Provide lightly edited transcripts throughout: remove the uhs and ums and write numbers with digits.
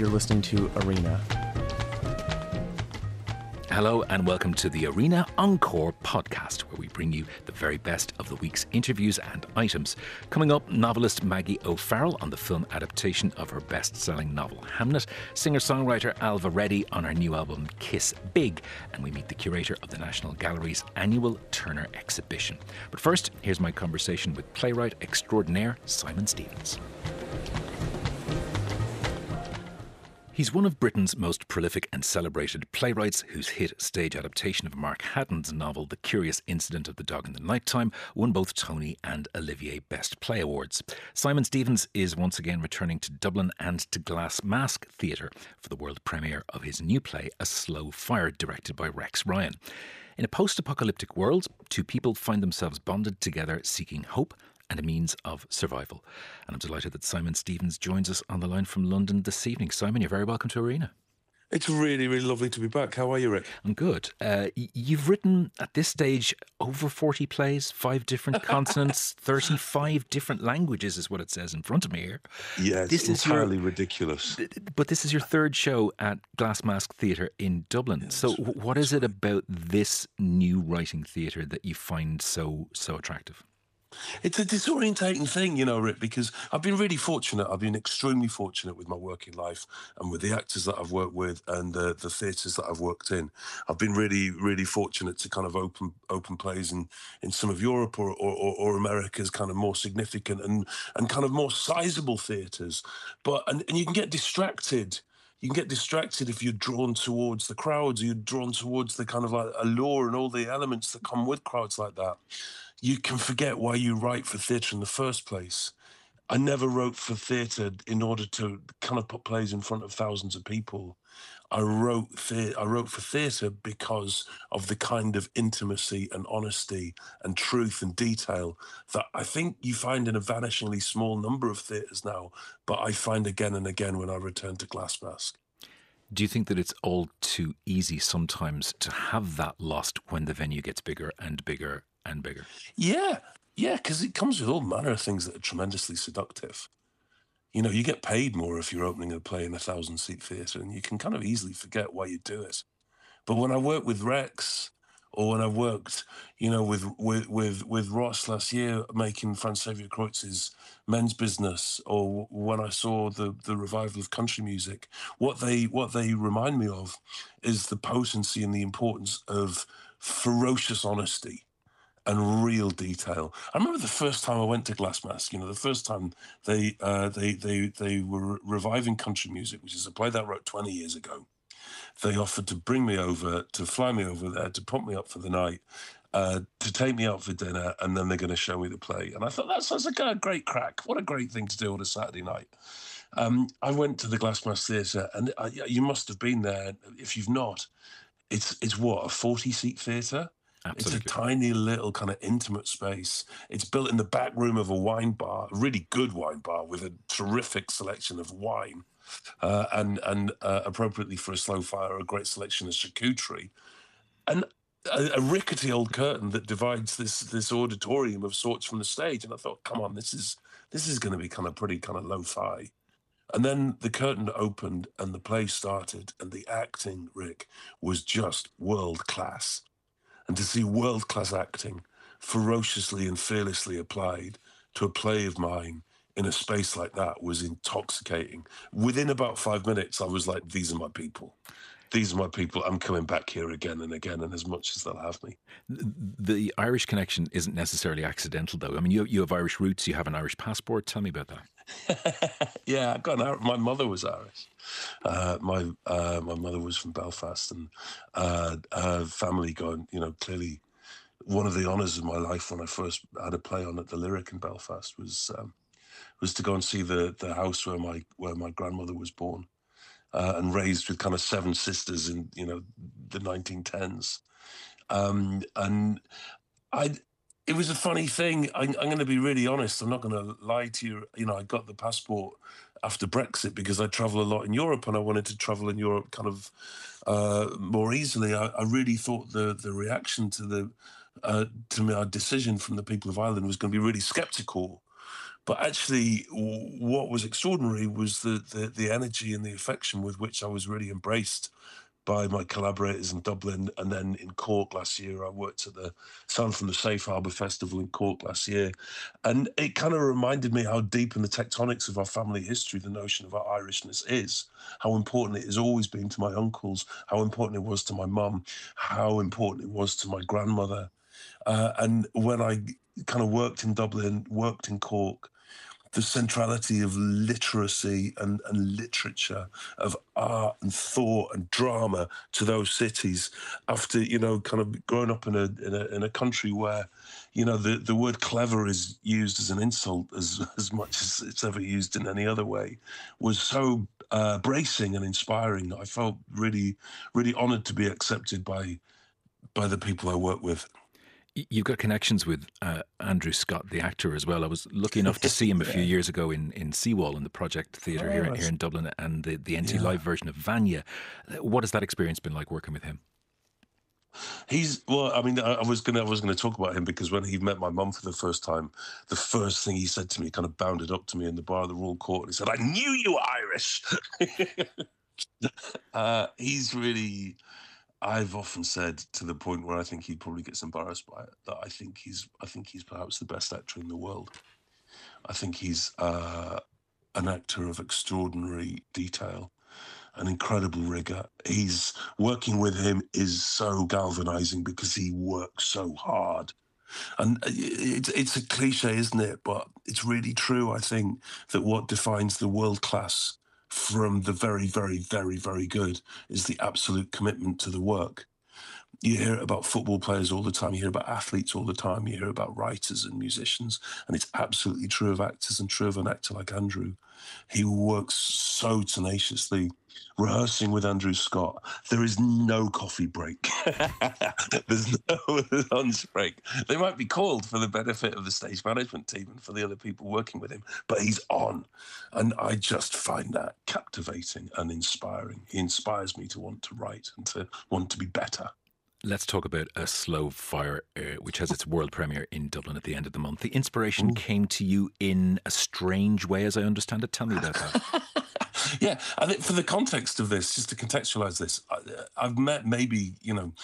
You're listening to Arena. Hello and welcome to the Arena Encore podcast, where we bring you the very best of the week's interviews and items. Coming up, novelist Maggie O'Farrell on the film adaptation of her best-selling novel Hamnet, singer-songwriter Alva Reddy on her new album Kiss Big, and we meet the curator of the National Gallery's annual Turner exhibition. But first, here's my conversation with playwright extraordinaire Simon Stephens. He's one of Britain's most prolific and celebrated playwrights, whose hit stage adaptation of Mark Haddon's novel The Curious Incident of the Dog in the Nighttime won both Tony and Olivier Best Play Awards. Simon Stephens is once again returning to Dublin and to Glass Mask Theatre for the world premiere of his new play A Slow Fire, directed by Rex Ryan. In a post-apocalyptic world, two people find themselves bonded together, seeking hope and a means of survival. And I'm delighted that Simon Stephens joins us on the line from London this evening. Simon, you're very welcome to Arena. It's really, really lovely to be back. How are you, Rick? I'm good. You've written, at this stage, over 40 plays, 5 different continents, 35 different languages is what it says in front of me here. Yeah, it's entirely ridiculous. But this is your third show at Glass Mask Theatre in Dublin. Yeah, so what is it about this new writing theatre that you find so attractive? It's a disorientating thing, you know, Rick, because I've been really fortunate. I've been extremely fortunate with my working life and with the actors that I've worked with and the theatres that I've worked in. I've been really, really fortunate to kind of open plays in some of Europe or America's kind of more significant and kind of more sizable theatres. But and you can get distracted. You can get distracted if you're drawn towards the crowds, or you're drawn towards the kind of like allure and all the elements that come with crowds like that. You can forget why you write for theatre in the first place. I never wrote for theatre in order to kind of put plays in front of thousands of people. I wrote for theatre because of the kind of intimacy and honesty and truth and detail that I think you find in a vanishingly small number of theatres now, but I find again and again when I return to Glass Mask. Do you think that it's all too easy sometimes to have that lost when the venue gets bigger and bigger and bigger? Yeah, because it comes with all manner of things that are tremendously seductive. You know, you get paid more if you're opening a play in a 1,000-seat theatre, and you can kind of easily forget why you do it. But when I worked with Rex, or when I worked, you know, with Ross last year making Franz Xavier Kreutz's Men's Business, or when I saw the revival of country music, what they remind me of is the potency and the importance of ferocious honesty and real detail. I remember the first time I went to Glass Mask, you know, the first time they were reviving country music, which is a play that I wrote 20 years ago. They offered to bring me over, to fly me over there, to put me up for the night, to take me out for dinner, and then they're going to show me the play. And I thought, that sounds like a great crack. What a great thing to do on a Saturday night. I went to the Glass Mask Theatre, and you must have been there. If you've not, it's what, a 40-seat theatre? Absolutely. It's a tiny little kind of intimate space. It's built in the back room of a wine bar, a really good wine bar with a terrific selection of wine, and appropriately for a slow fire, a great selection of charcuterie, and a rickety old curtain that divides this auditorium of sorts from the stage. And I thought, come on, this is going to be kind of pretty kind of lo-fi. And then the curtain opened and the play started, and the acting, Rick, was just world class. And to see world-class acting ferociously and fearlessly applied to a play of mine in a space like that was intoxicating. Within about 5 minutes, I was like, these are my people. These are my people. I'm coming back here again and again, and as much as they'll have me. The Irish connection isn't necessarily accidental, though. I mean, you have Irish roots. You have an Irish passport. Tell me about that. Yeah, my mother was Irish. My mother was from Belfast, and her family going, you know, clearly one of the honours of my life when I first had a play on at the Lyric in Belfast was to go and see the house where my grandmother was born, and raised with kind of 7 sisters in, you know, the 1910s. And it was a funny thing. I'm going to be really honest. I'm not going to lie to you. You know, I got the passport after Brexit because I travel a lot in Europe, and I wanted to travel in Europe kind of more easily. I really thought the reaction to my decision from the people of Ireland was going to be really sceptical. But actually, what was extraordinary was the energy and the affection with which I was really embraced by my collaborators in Dublin. And then in Cork last year, I worked at the Sound from the Safe Harbour Festival in Cork last year. And it kind of reminded me how deep in the tectonics of our family history the notion of our Irishness is, how important it has always been to my uncles, how important it was to my mum, how important it was to my grandmother. And when I kind of worked in Dublin, worked in Cork, the centrality of literacy and literature, of art and thought and drama to those cities. After kind of growing up in a country where the word clever is used as an insult as much as it's ever used in any other way, was so bracing and inspiring that I felt really really honoured to be accepted by the people I work with. You've got connections with Andrew Scott, the actor, as well. I was lucky enough to see him a few Yeah. years ago in Seawall in the Project Theatre Oh, here nice. in Dublin, and the NT Yeah. Live version of Vanya. What has that experience been like working with him? He's well. I mean, I was gonna talk about him because when he met my mum for the first time, the first thing he said to me, kind of bounded up to me in the bar of the Royal Court, and he said, "I knew you were Irish." He's really. I've often said, to the point where I think he probably gets embarrassed by it, that I think he's perhaps the best actor in the world. I think he's an actor of extraordinary detail, an incredible rigor. He's working with him is so galvanizing because he works so hard. And it's a cliche, isn't it? But it's really true. I think that what defines the world class from the very, very, very, very good is the absolute commitment to the work. You hear about football players all the time. You hear about athletes all the time. You hear about writers and musicians. And it's absolutely true of actors and true of an actor like Andrew. He works so tenaciously. Rehearsing with Andrew Scott, there is no coffee break. There's no lunch break. They might be called for the benefit of the stage management team and for the other people working with him, but he's on. And I just find that captivating and inspiring. He inspires me to want to write and to want to be better. Let's talk about A Slow Fire, which has its world premiere in Dublin at the end of the month. The inspiration came to you in a strange way, as I understand it. Tell me about that. Yeah, I think for the context of this, just to contextualize this, I've met maybe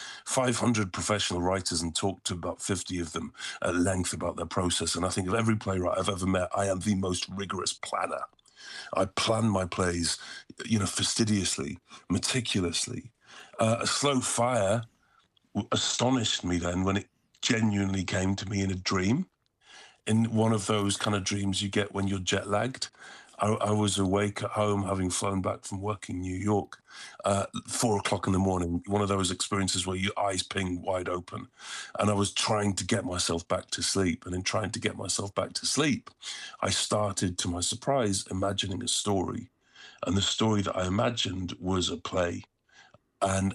500 professional writers and talked to about 50 of them at length about their process. And I think of every playwright I've ever met, I am the most rigorous planner. I plan my plays, fastidiously, meticulously. A Slow Fire astonished me then when it genuinely came to me in a dream, in one of those kind of dreams you get when you're jet lagged. I was awake at home, having flown back from work in New York, 4 o'clock in the morning. One of those experiences where your eyes ping wide open, and I was trying to get myself back to sleep. And in trying to get myself back to sleep, I started, to my surprise, imagining a story, and the story that I imagined was a play. And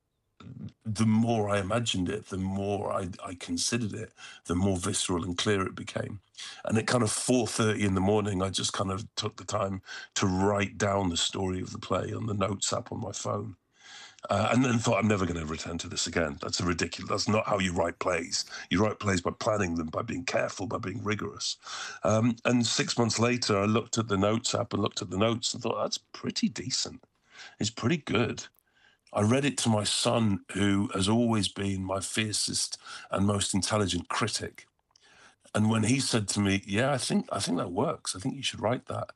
the more I imagined it, the more I considered it, the more visceral and clear it became. And at kind of 4:30 in the morning, I just kind of took the time to write down the story of the play on the notes app on my phone. And then thought, I'm never going to return to this again. That's a ridiculous. That's not how you write plays. You write plays by planning them, by being careful, by being rigorous. And 6 months later, I looked at the notes app and looked at the notes and thought, that's pretty decent. It's pretty good. I read it to my son, who has always been my fiercest and most intelligent critic. And when he said to me, "Yeah, I think that works. I think you should write that,"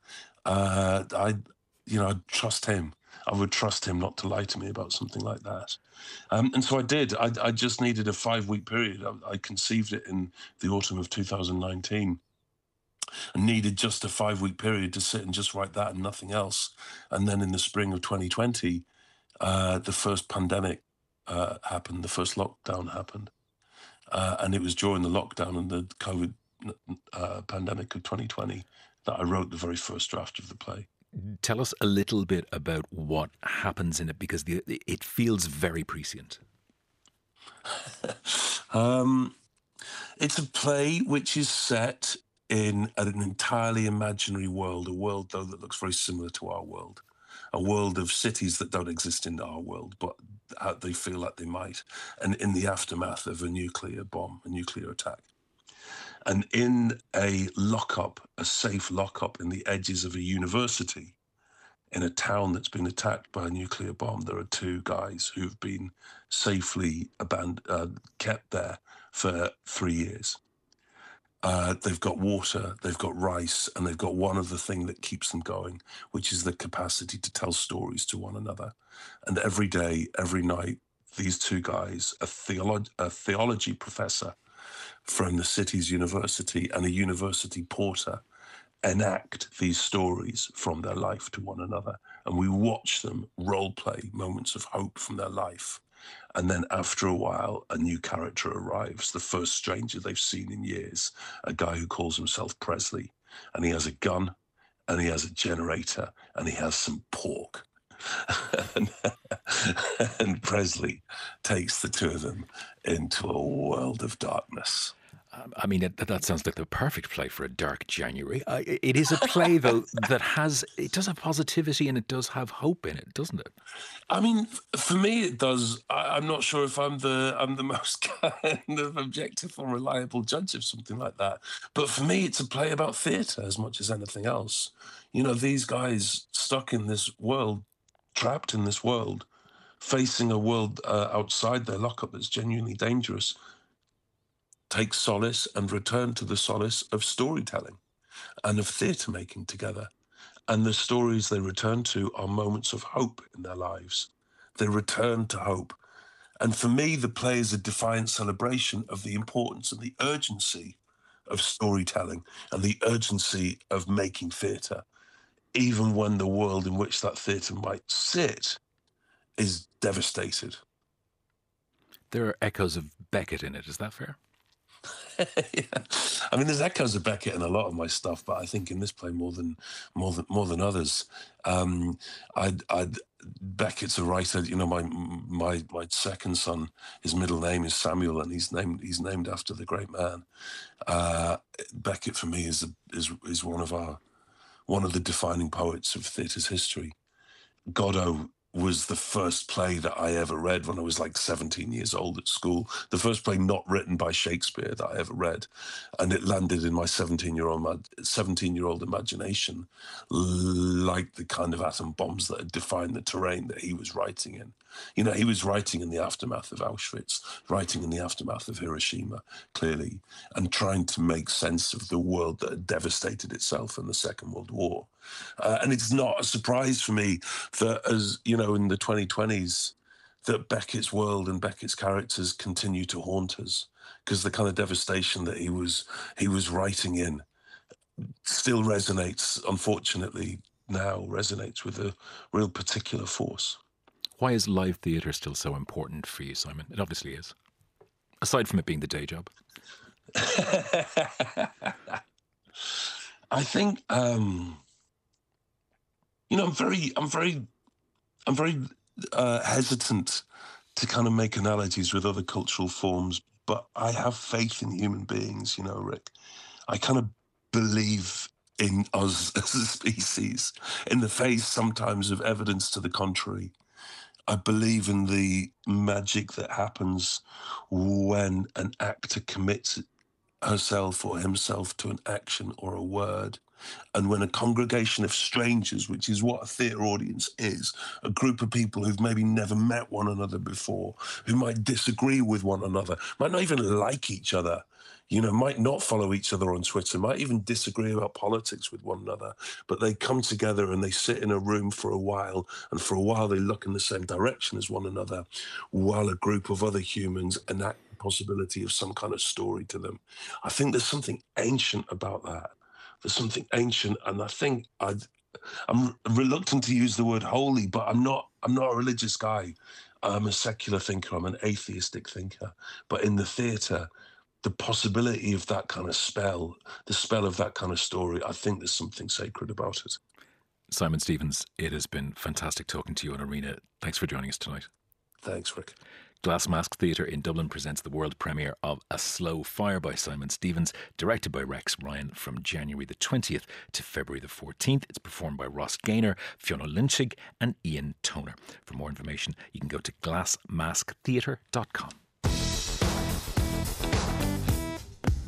I, I'd trust him. I would trust him not to lie to me about something like that. And so I did. I just needed a 5-week period. I conceived it in the autumn of 2019 and needed just a 5-week period to sit and just write that and nothing else. And then in the spring of 2020, the first pandemic happened, the first lockdown happened. And it was during the lockdown and the COVID pandemic of 2020 that I wrote the very first draft of the play. Tell us a little bit about what happens in it, because it feels very prescient. Um, it's a play which is set in an entirely imaginary world, a world, though, that looks very similar to our world. A world of cities that don't exist in our world, but they feel like they might, and in the aftermath of a nuclear bomb, a nuclear attack. And in a lockup, a safe lockup in the edges of a university, in a town that's been attacked by a nuclear bomb, there are two guys who've been safely kept there for 3 years. They've got water, they've got rice, and they've got one other thing that keeps them going, which is the capacity to tell stories to one another. And every day, every night, these two guys, a theology professor from the city's university and a university porter, enact these stories from their life to one another. And we watch them role play moments of hope from their life. And then after a while, a new character arrives, the first stranger they've seen in years, a guy who calls himself Presley. And he has a gun, and he has a generator, and he has some pork. And Presley takes the two of them into a world of darkness. I mean, that sounds like the perfect play for a dark January. It is a play, though, that it does have positivity and it does have hope in it, doesn't it? I mean, for me, it does. I'm not sure if I'm the most kind of objective or reliable judge of something like that. But for me, it's a play about theatre as much as anything else. You know, these guys stuck in this world, trapped in this world, facing a world outside their lockup that's genuinely dangerous, take solace and return to the solace of storytelling and of theatre making together. And the stories they return to are moments of hope in their lives. They return to hope. And for me, the play is a defiant celebration of the importance and the urgency of storytelling and the urgency of making theatre, even when the world in which that theatre might sit is devastated. There are echoes of Beckett in it, is that fair? Yeah. I mean, there's echoes of Beckett in a lot of my stuff, but I think in this play more than others. Beckett's a writer. You know, my second son, his middle name is Samuel, and he's named after the great man. Beckett for me is one of the defining poets of theatre's history. Godot was the first play that I ever read when I was like 17 years old at school. The first play not written by Shakespeare that I ever read. And it landed in my 17-year-old imagination like the kind of atom bombs that had defined the terrain that he was writing in. You know, he was writing in the aftermath of Auschwitz, writing in the aftermath of Hiroshima, clearly, and trying to make sense of the world that had devastated itself in the Second World War. And it's not a surprise for me that, as you know, in the 2020s, that Beckett's world and Beckett's characters continue to haunt us, because the kind of devastation that he was writing in still resonates, unfortunately, now resonates with a real particular force. Why is live theatre still so important for you, Simon? It obviously is, aside from it being the day job. I think, you know, I'm very hesitant to kind of make analogies with other cultural forms, but I have faith in human beings, you know, Rick. I kind of believe in us as a species, in the face sometimes of evidence to the contrary. I believe in the magic that happens when an actor commits herself or himself to an action or a word. And when a congregation of strangers, which is what a theatre audience is, a group of people who've maybe never met one another before, who might disagree with one another, might not even like each other, you know, might not follow each other on Twitter, might even disagree about politics with one another, but they come together and they sit in a room for a while, and for a while they look in the same direction as one another, while a group of other humans enact the possibility of some kind of story to them. I think there's something ancient about that. There's something ancient, and I think I'm reluctant to use the word holy, but I'm not a religious guy. I'm a secular thinker. I'm an atheistic thinker. But in the theatre, the possibility of that kind of spell, the spell of that kind of story, I think there's something sacred about it. Simon Stevens, it has been fantastic talking to you on Arena. Thanks for joining us tonight. Thanks, Rick. Glass Mask Theatre in Dublin presents the world premiere of A Slow Fire by Simon Stevens, directed by Rex Ryan, from January the 20th to February the 14th. It's performed by Ross Gaynor, Fiona Lynchig and Ian Toner. For more information, you can go to glassmasktheatre.com.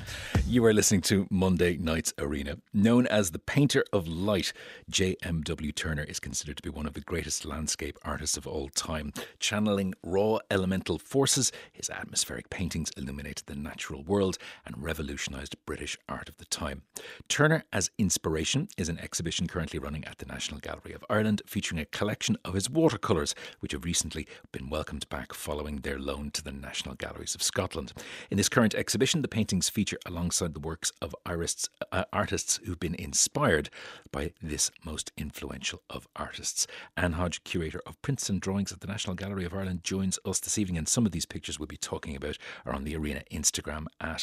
You are listening to Monday Night's Arena. Known as the painter of light, J.M.W. Turner is considered to be one of the greatest landscape artists of all time. Channeling raw elemental forces, his atmospheric paintings illuminated the natural world and revolutionised British art of the time. Turner as Inspiration is an exhibition currently running at the National Gallery of Ireland, featuring a collection of his watercolours, which have recently been welcomed back following their loan to the National Galleries of Scotland. In this current exhibition, the paintings feature alongside the works of artists who've been inspired by this most influential of artists. Anne Hodge, curator of prints and drawings at the National Gallery of Ireland, joins us this evening, and some of these pictures we'll be talking about are on the Arena Instagram at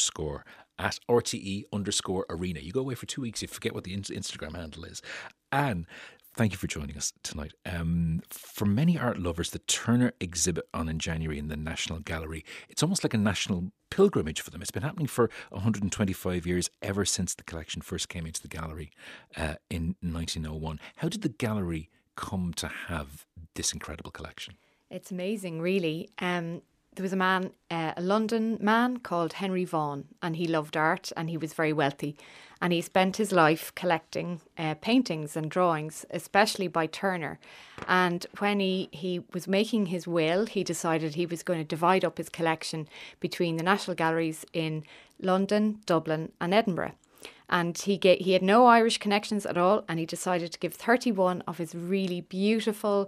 RTE_Arena. You go away for 2 weeks, you forget what the Instagram handle is. Anne, thank you for joining us tonight. For many art lovers, the Turner exhibit on in January in the National Gallery, it's almost like a national pilgrimage for them. It's been happening for 125 years, ever since the collection first came into the gallery in 1901. How did the gallery come to have this incredible collection? It's amazing, really. There was a London man called Henry Vaughan, and he loved art and he was very wealthy. And he spent his life collecting paintings and drawings, especially by Turner. And when he was making his will, he decided he was going to divide up his collection between the National Galleries in London, Dublin and Edinburgh. And he had no Irish connections at all, and he decided to give 31 of his really beautiful,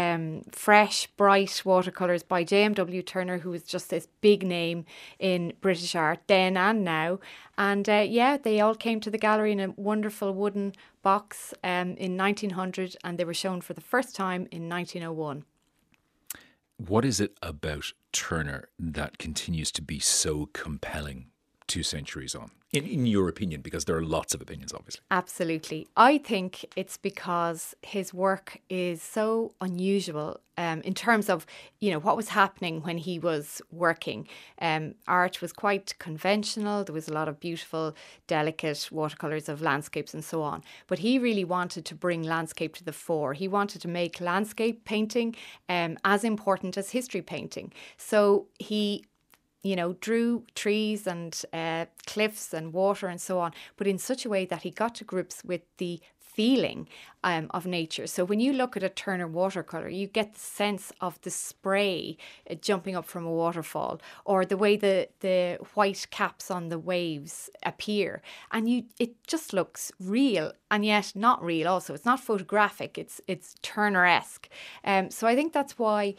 fresh, bright watercolours by J.M.W. Turner, who was just this big name in British art then and now. And they all came to the gallery in a wonderful wooden box in 1900, and they were shown for the first time in 1901. What is it about Turner that continues to be so compelling 2 centuries on, in your opinion? Because there are lots of opinions, obviously. Absolutely. I think it's because his work is so unusual in terms of, what was happening when he was working. Art was quite conventional. There was a lot of beautiful, delicate watercolours of landscapes and so on. But he really wanted to bring landscape to the fore. He wanted to make landscape painting as important as history painting. So he drew trees and cliffs and water and so on, but in such a way that he got to grips with the feeling of nature. So when you look at a Turner watercolour, you get the sense of the spray jumping up from a waterfall, or the way the white caps on the waves appear. And it just looks real, and yet not real also. It's not photographic, it's Turner-esque. So I think that's why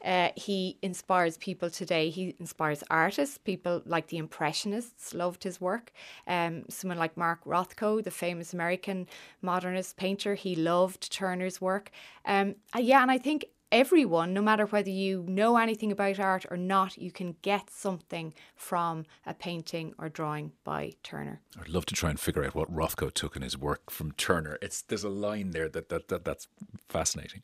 he inspires people today. He inspires artists. People like the Impressionists loved his work. Someone like Mark Rothko, the famous American modernist painter, he loved Turner's work. And I think everyone, no matter whether you know anything about art or not, you can get something from a painting or drawing by Turner. I'd love to try and figure out what Rothko took in his work from Turner. There's a line there that's fascinating.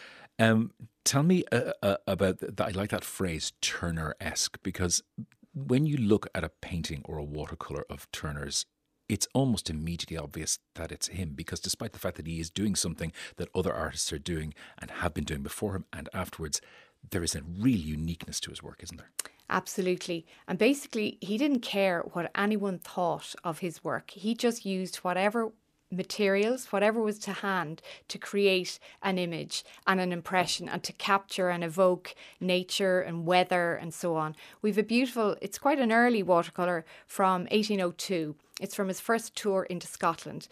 Tell me about that. I like that phrase, Turner-esque, because when you look at a painting or a watercolour of Turner's, it's almost immediately obvious that it's him, because despite the fact that he is doing something that other artists are doing and have been doing before him and afterwards, there is a real uniqueness to his work, isn't there? Absolutely. And basically, he didn't care what anyone thought of his work. He just used whatever materials, whatever was to hand, to create an image and an impression and to capture and evoke nature and weather and so on. We've a beautiful, it's quite an early watercolour from 1802. It's from his first tour into Scotland.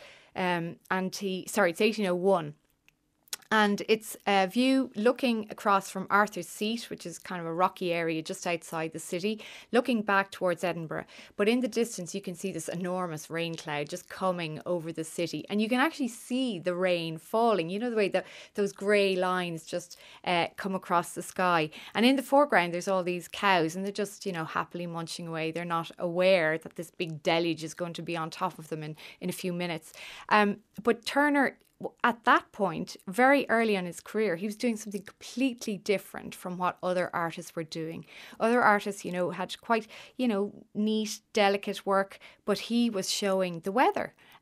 It's 1801. And it's a view looking across from Arthur's Seat, which is kind of a rocky area just outside the city, looking back towards Edinburgh. But in the distance, you can see this enormous rain cloud just coming over the city. And you can actually see the rain falling. You know, the way that those grey lines just come across the sky. And in the foreground, there's all these cows, and they're just, happily munching away. They're not aware that this big deluge is going to be on top of them in a few minutes. But Turner, at that point, very early in his career, he was doing something completely different from what other artists were doing. Other artists, had quite, neat, delicate work, but he was showing the weather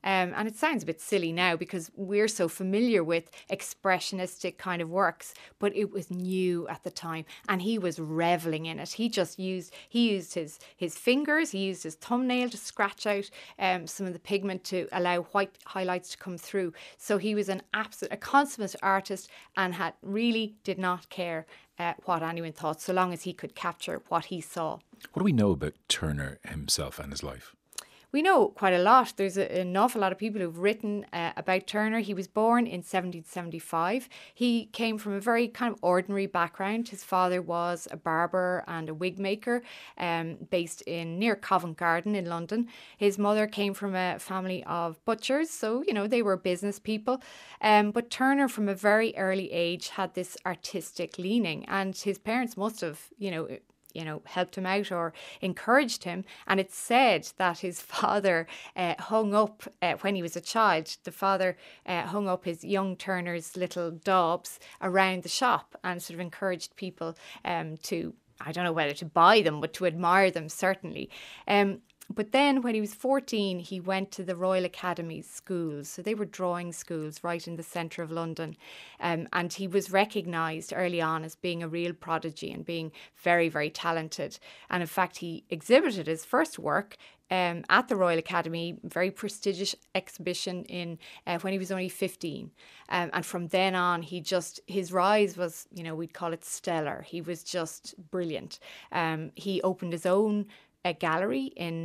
And it sounds a bit silly now because we're so familiar with expressionistic kind of works, but it was new at the time and he was reveling in it. He used his fingers, he used his thumbnail to scratch out some of the pigment to allow white highlights to come through. So he was a consummate artist and really did not care what anyone thought, so long as he could capture what he saw. What do we know about Turner himself and his life? We know quite a lot. There's an awful lot of people who've written about Turner. He was born in 1775. He came from a very kind of ordinary background. His father was a barber and a wig maker based near Covent Garden in London. His mother came from a family of butchers, so, they were business people. But Turner, from a very early age, had this artistic leaning, and his parents must have, helped him out or encouraged him. And it's said that his father hung up, when he was a child, the father hung up his young Turner's little daubs around the shop and sort of encouraged people to, I don't know whether to buy them, but to admire them, certainly. But then when he was 14, he went to the Royal Academy's schools. So they were drawing schools right in the centre of London. And he was recognised early on as being a real prodigy and being very, very talented. And in fact, he exhibited his first work at the Royal Academy, very prestigious exhibition when he was only 15. And from then on, his rise was, we'd call it stellar. He was just brilliant. He opened his own a gallery in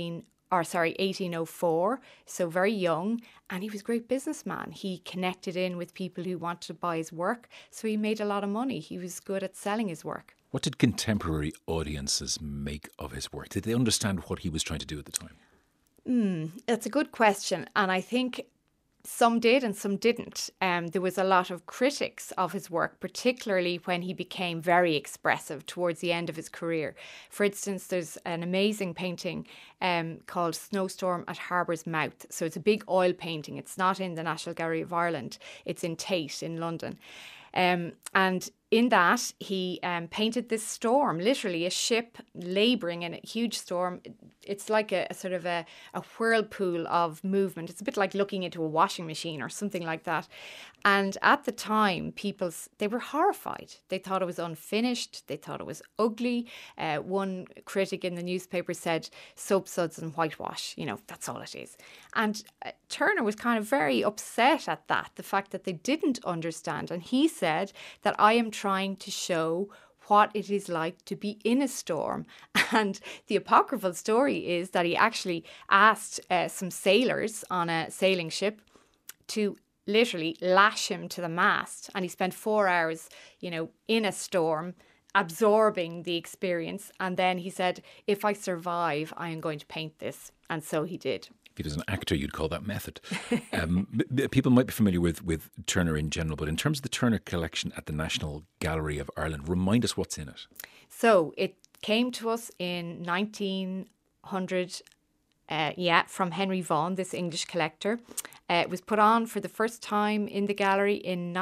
1804, so very young, and he was a great businessman. He connected in with people who wanted to buy his work, so he made a lot of money. He was good at selling his work. What did contemporary audiences make of his work? Did they understand what he was trying to do at the time? That's a good question, and I think some did and some didn't. There was a lot of critics of his work, particularly when he became very expressive towards the end of his career. For instance, there's an amazing painting called Snowstorm at Harbour's Mouth. So it's a big oil painting. It's not in the National Gallery of Ireland. It's in Tate in London. And in that, he painted this storm, literally a ship labouring in a huge storm. It's like a sort of a whirlpool of movement. It's a bit like looking into a washing machine or something like that. And at the time, they were horrified. They thought it was unfinished. They thought it was ugly. One critic in the newspaper said, soap suds and whitewash, that's all it is. And Turner was kind of very upset at that, the fact that they didn't understand. And he said that I am trying to show what it is like to be in a storm. And the apocryphal story is that he actually asked some sailors on a sailing ship to literally lash him to the mast. And he spent 4 hours, in a storm, absorbing the experience. And then he said, if I survive, I am going to paint this. And so he did. If he was an actor, you'd call that method. People might be familiar with Turner in general, but in terms of the Turner collection at the National Gallery of Ireland, remind us what's in it. So it came to us in 1900, from Henry Vaughan, this English collector. It was put on for the first time in the gallery in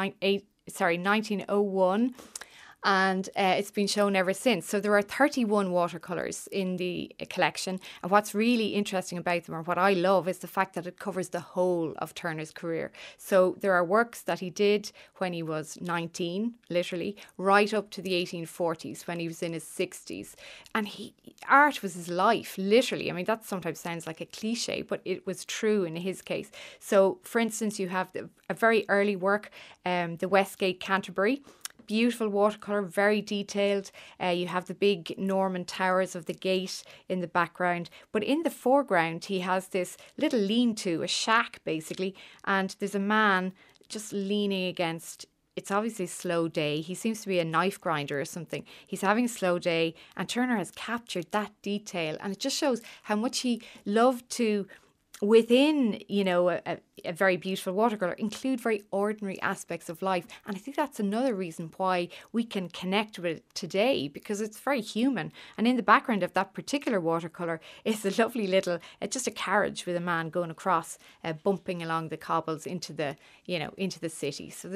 1901. And it's been shown ever since. So there are 31 watercolours in the collection. And what's really interesting about them, or what I love, is the fact that it covers the whole of Turner's career. So there are works that he did when he was 19, literally, right up to the 1840s, when he was in his 60s. And art was his life, literally. I mean, that sometimes sounds like a cliche, but it was true in his case. So, for instance, you have a very early work, the Westgate Canterbury. Beautiful watercolour, very detailed. You have the big Norman towers of the gate in the background. But in the foreground, he has this little lean-to, a shack basically. And there's a man just leaning against, it's obviously a slow day. He seems to be a knife grinder or something. He's having a slow day. And Turner has captured that detail. And it just shows how much he loved to, within, a very beautiful watercolour, include very ordinary aspects of life. And I think that's another reason why we can connect with it today, because it's very human. And in the background of that particular watercolour is a lovely little, just a carriage with a man going across, bumping along the cobbles into the city. So there's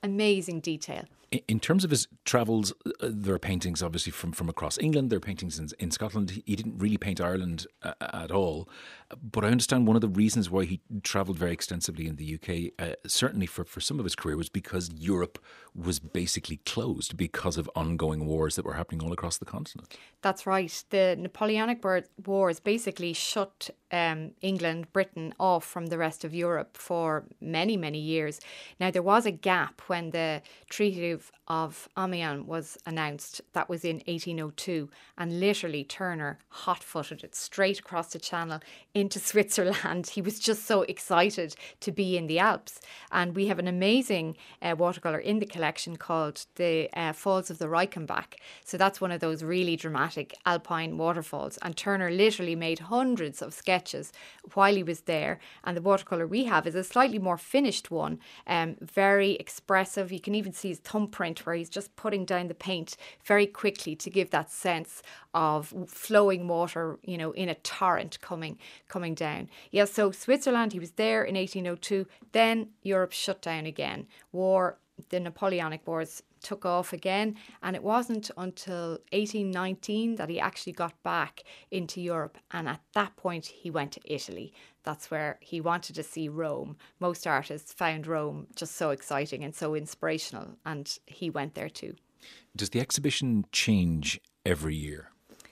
amazing detail. In terms of his travels, there are paintings obviously from across England. There are paintings in Scotland. He didn't really paint Ireland at all. But I understand one of the reasons why he travelled very extensively in the UK, certainly for some of his career, was because Europe was basically closed because of ongoing wars that were happening all across the continent. That's right. The Napoleonic Wars basically shut England, Britain off from the rest of Europe for many, many years. Now, there was a gap when the Treaty of Amiens was announced. That was in 1802, and literally Turner hot-footed it straight across the channel into Switzerland. He was just so excited to be in the Alps, and we have an amazing watercolour in the collection called the Falls of the Reichenbach. So that's one of those really dramatic alpine waterfalls, and Turner literally made hundreds of sketches while he was there, and the watercolour we have is a slightly more finished one, very expressive. You can even see his thumbprint where he's just putting down the paint very quickly to give that sense of flowing water, you know, in a torrent coming down. Yeah, so Switzerland, he was there in 1802. Then Europe shut down again. The Napoleonic Wars took off again, and it wasn't until 1819 that he actually got back into Europe, and at that point he went to Italy. That's where he wanted to see Rome. Most artists found Rome just so exciting and so inspirational, and he went there too. Does the exhibition change every year?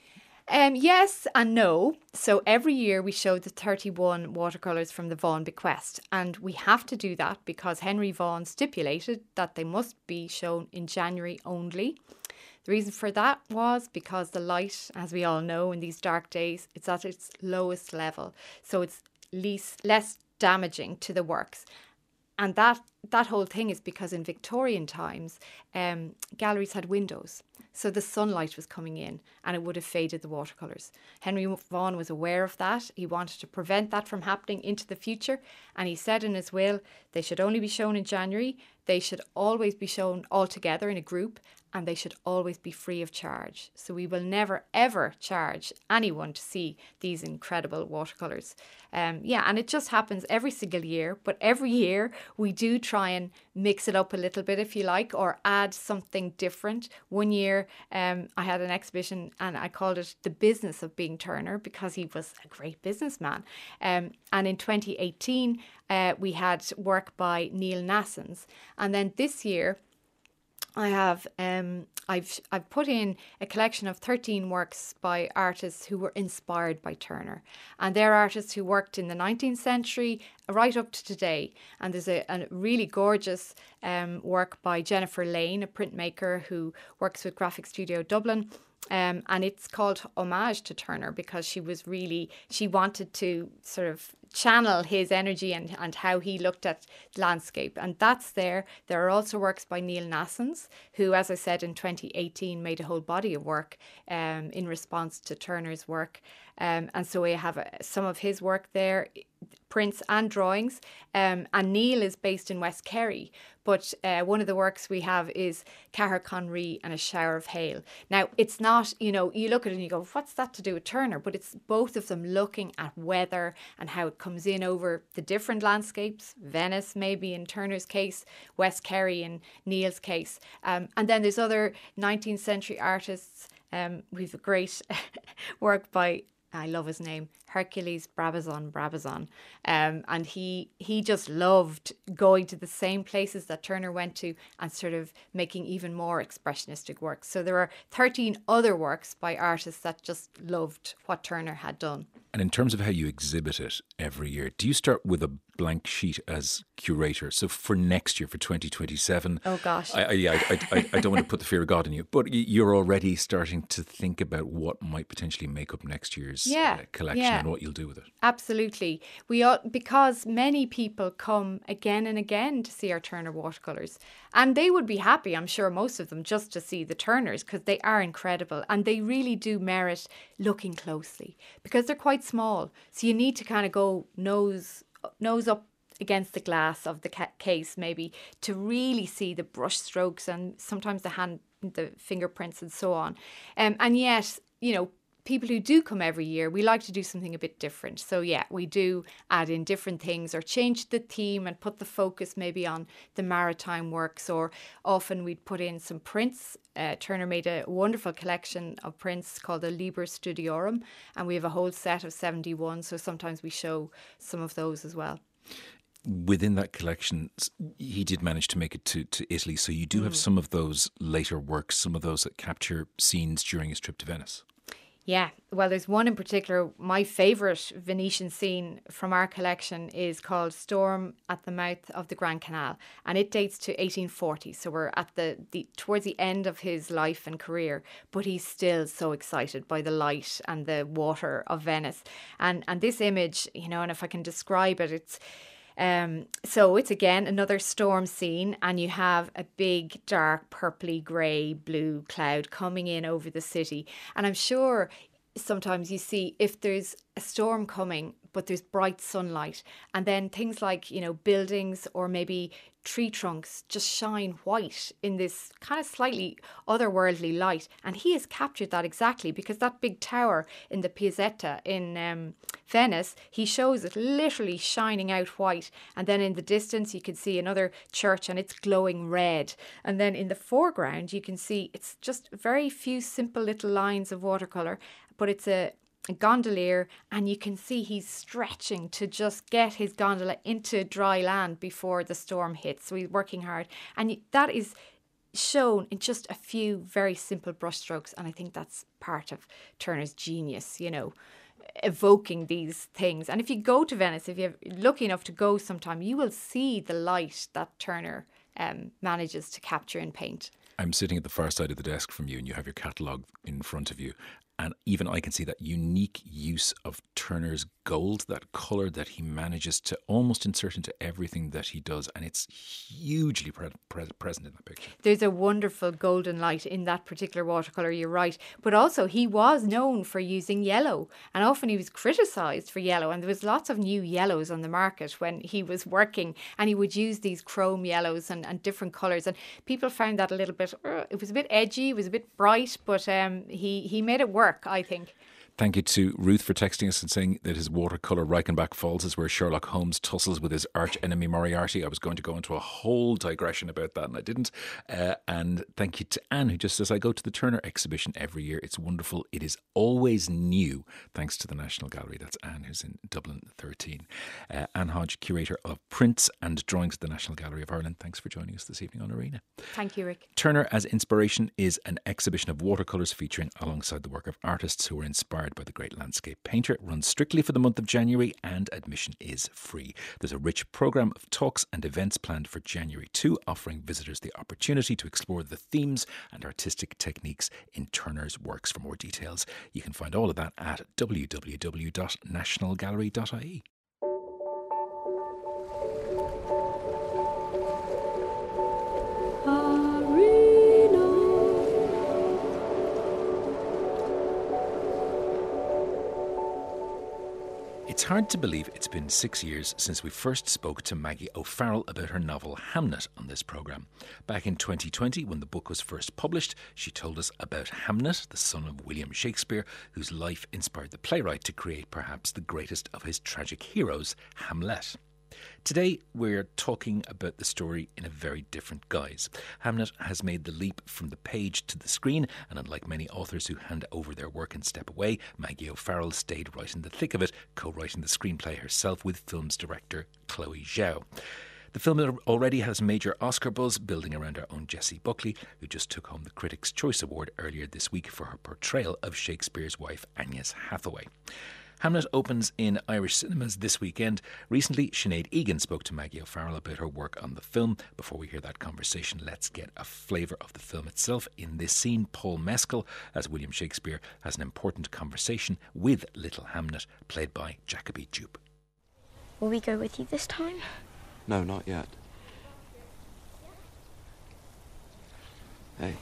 Yes and no. So every year we show the 31 watercolours from the Vaughan bequest, and we have to do that because Henry Vaughan stipulated that they must be shown in January only. The reason for that was because the light, as we all know, in these dark days, it's at its lowest level. So it's less damaging to the works. And that whole thing is because in Victorian times, galleries had windows. So the sunlight was coming in and it would have faded the watercolours. Henry Vaughan was aware of that. He wanted to prevent that from happening into the future. And he said in his will, they should only be shown in January. They should always be shown all together in a group, and they should always be free of charge. So we will never, ever charge anyone to see these incredible watercolours. And it just happens every single year. But every year we do try and mix it up a little bit, if you like, or add something different. One year I had an exhibition and I called it The Business of Being Turner because he was a great businessman. And in 2018 we had work by Neil Nassans. And then this year I have I've put in a collection of 13 works by artists who were inspired by Turner, and they're artists who worked in the 19th century right up to today. And there's a really gorgeous work by Jennifer Lane, a printmaker who works with Graphic Studio Dublin. And it's called Homage to Turner because she wanted to sort of channel his energy and how he looked at landscape. And that's there. There are also works by Neil Nassans, who, as I said, in 2018 made a whole body of work in response to Turner's work. And so we have some of his work there, prints and drawings. And Neil is based in West Kerry. But one of the works we have is Cahir Conry and A Shower of Hail. Now, it's not, you look at it and you go, what's that to do with Turner? But it's both of them looking at weather and how it comes in over the different landscapes. Venice, maybe in Turner's case, West Kerry in Neil's case. And then there's other 19th century artists. We've a great work by, I love his name, Hercules Brabazon. And he just loved going to the same places that Turner went to and sort of making even more expressionistic works. So there are 13 other works by artists that just loved what Turner had done. And in terms of how you exhibit it every year, do you start with a blank sheet as curator? So for next year, for 2027... Oh, gosh. I don't want to put the fear of God in you, but you're already starting to think about what might potentially make up next year's collection and what you'll do with it. Absolutely. Because many people come again and again to see our Turner watercolours. And they would be happy, I'm sure, most of them, just to see the Turners because they are incredible. And they really do merit looking closely because they're quite small. So you need to kind of go nose up against the glass of the case maybe to really see the brush strokes and sometimes the fingerprints and so on. And yet, people who do come every year, we like to do something a bit different. So yeah, we do add in different things or change the theme and put the focus maybe on the maritime works, or often we'd put in some prints. Turner made a wonderful collection of prints called the Liber Studiorum, and we have a whole set of 71, so sometimes we show some of those as well. Within that collection, he did manage to make it to Italy, so you do have some of those later works, some of those that capture scenes during his trip to Venice. Yeah, well, there's one in particular. My favourite Venetian scene from our collection is called Storm at the Mouth of the Grand Canal, and it dates to 1840. So we're at the towards the end of his life and career, but he's still so excited by the light and the water of Venice. And this image, and if I can describe it, it's so it's again another storm scene, and you have a big dark purpley grey blue cloud coming in over the city, and I'm sure sometimes you see if there's a storm coming but there's bright sunlight, and then things like buildings or maybe tree trunks just shine white in this kind of slightly otherworldly light, and he has captured that exactly, because that big tower in the Piazzetta in Venice, he shows it literally shining out white, and then in the distance you can see another church and it's glowing red, and then in the foreground you can see it's just very few simple little lines of watercolour, but it's a gondolier, and you can see he's stretching to just get his gondola into dry land before the storm hits. So he's working hard, and that is shown in just a few very simple brushstrokes, and I think that's part of Turner's genius, evoking these things. And if you go to Venice, if you're lucky enough to go sometime, you will see the light that Turner manages to capture in paint. I'm sitting at the far side of the desk from you, and you have your catalogue in front of you. And even I can see that unique use of Turner's gold, that colour that he manages to almost insert into everything that he does. And it's hugely present in that picture. There's a wonderful golden light in that particular watercolour, you're right. But also he was known for using yellow, and often he was criticised for yellow. And there was lots of new yellows on the market when he was working, and he would use these chrome yellows and different colours. And people found that a little bit, it was a bit edgy, it was a bit bright, but he made it work, I think. Thank you to Ruth for texting us and saying that his watercolour Reichenbach Falls is where Sherlock Holmes tussles with his arch enemy Moriarty. I was going to go into a whole digression about that and I didn't. And thank you to Anne, who just says, I go to the Turner exhibition every year. It's wonderful. It is always new, thanks to the National Gallery. That's Anne, who's in Dublin 13. Anne Hodge, curator of prints and drawings at the National Gallery of Ireland. Thanks for joining us this evening on Arena. Thank you, Rick. Turner as Inspiration is an exhibition of watercolours featuring alongside the work of artists who were inspired by the great landscape painter. It runs strictly for the month of January and admission is free. There's a rich programme of talks and events planned for January too, offering visitors the opportunity to explore the themes and artistic techniques in Turner's works. For more details, you can find all of that at www.nationalgallery.ie. It's hard to believe it's been 6 years since we first spoke to Maggie O'Farrell about her novel Hamnet on this programme. Back in 2020, when the book was first published, she told us about Hamnet, the son of William Shakespeare, whose life inspired the playwright to create perhaps the greatest of his tragic heroes, Hamlet. Today, we're talking about the story in a very different guise. Hamnet has made the leap from the page to the screen, and unlike many authors who hand over their work and step away, Maggie O'Farrell stayed right in the thick of it, co-writing the screenplay herself with film's director Chloe Zhao. The film already has major Oscar buzz, building around our own Jessie Buckley, who just took home the Critics' Choice Award earlier this week for her portrayal of Shakespeare's wife, Agnes Hathaway. Hamlet opens in Irish cinemas this weekend. Recently, Sinead Egan spoke to Maggie O'Farrell about her work on the film. Before we hear that conversation, let's get a flavour of the film itself. In this scene, Paul Mescal, as William Shakespeare, has an important conversation with little Hamnet, played by Jacoby Jupe. Will we go with you this time? No, not yet. Hey.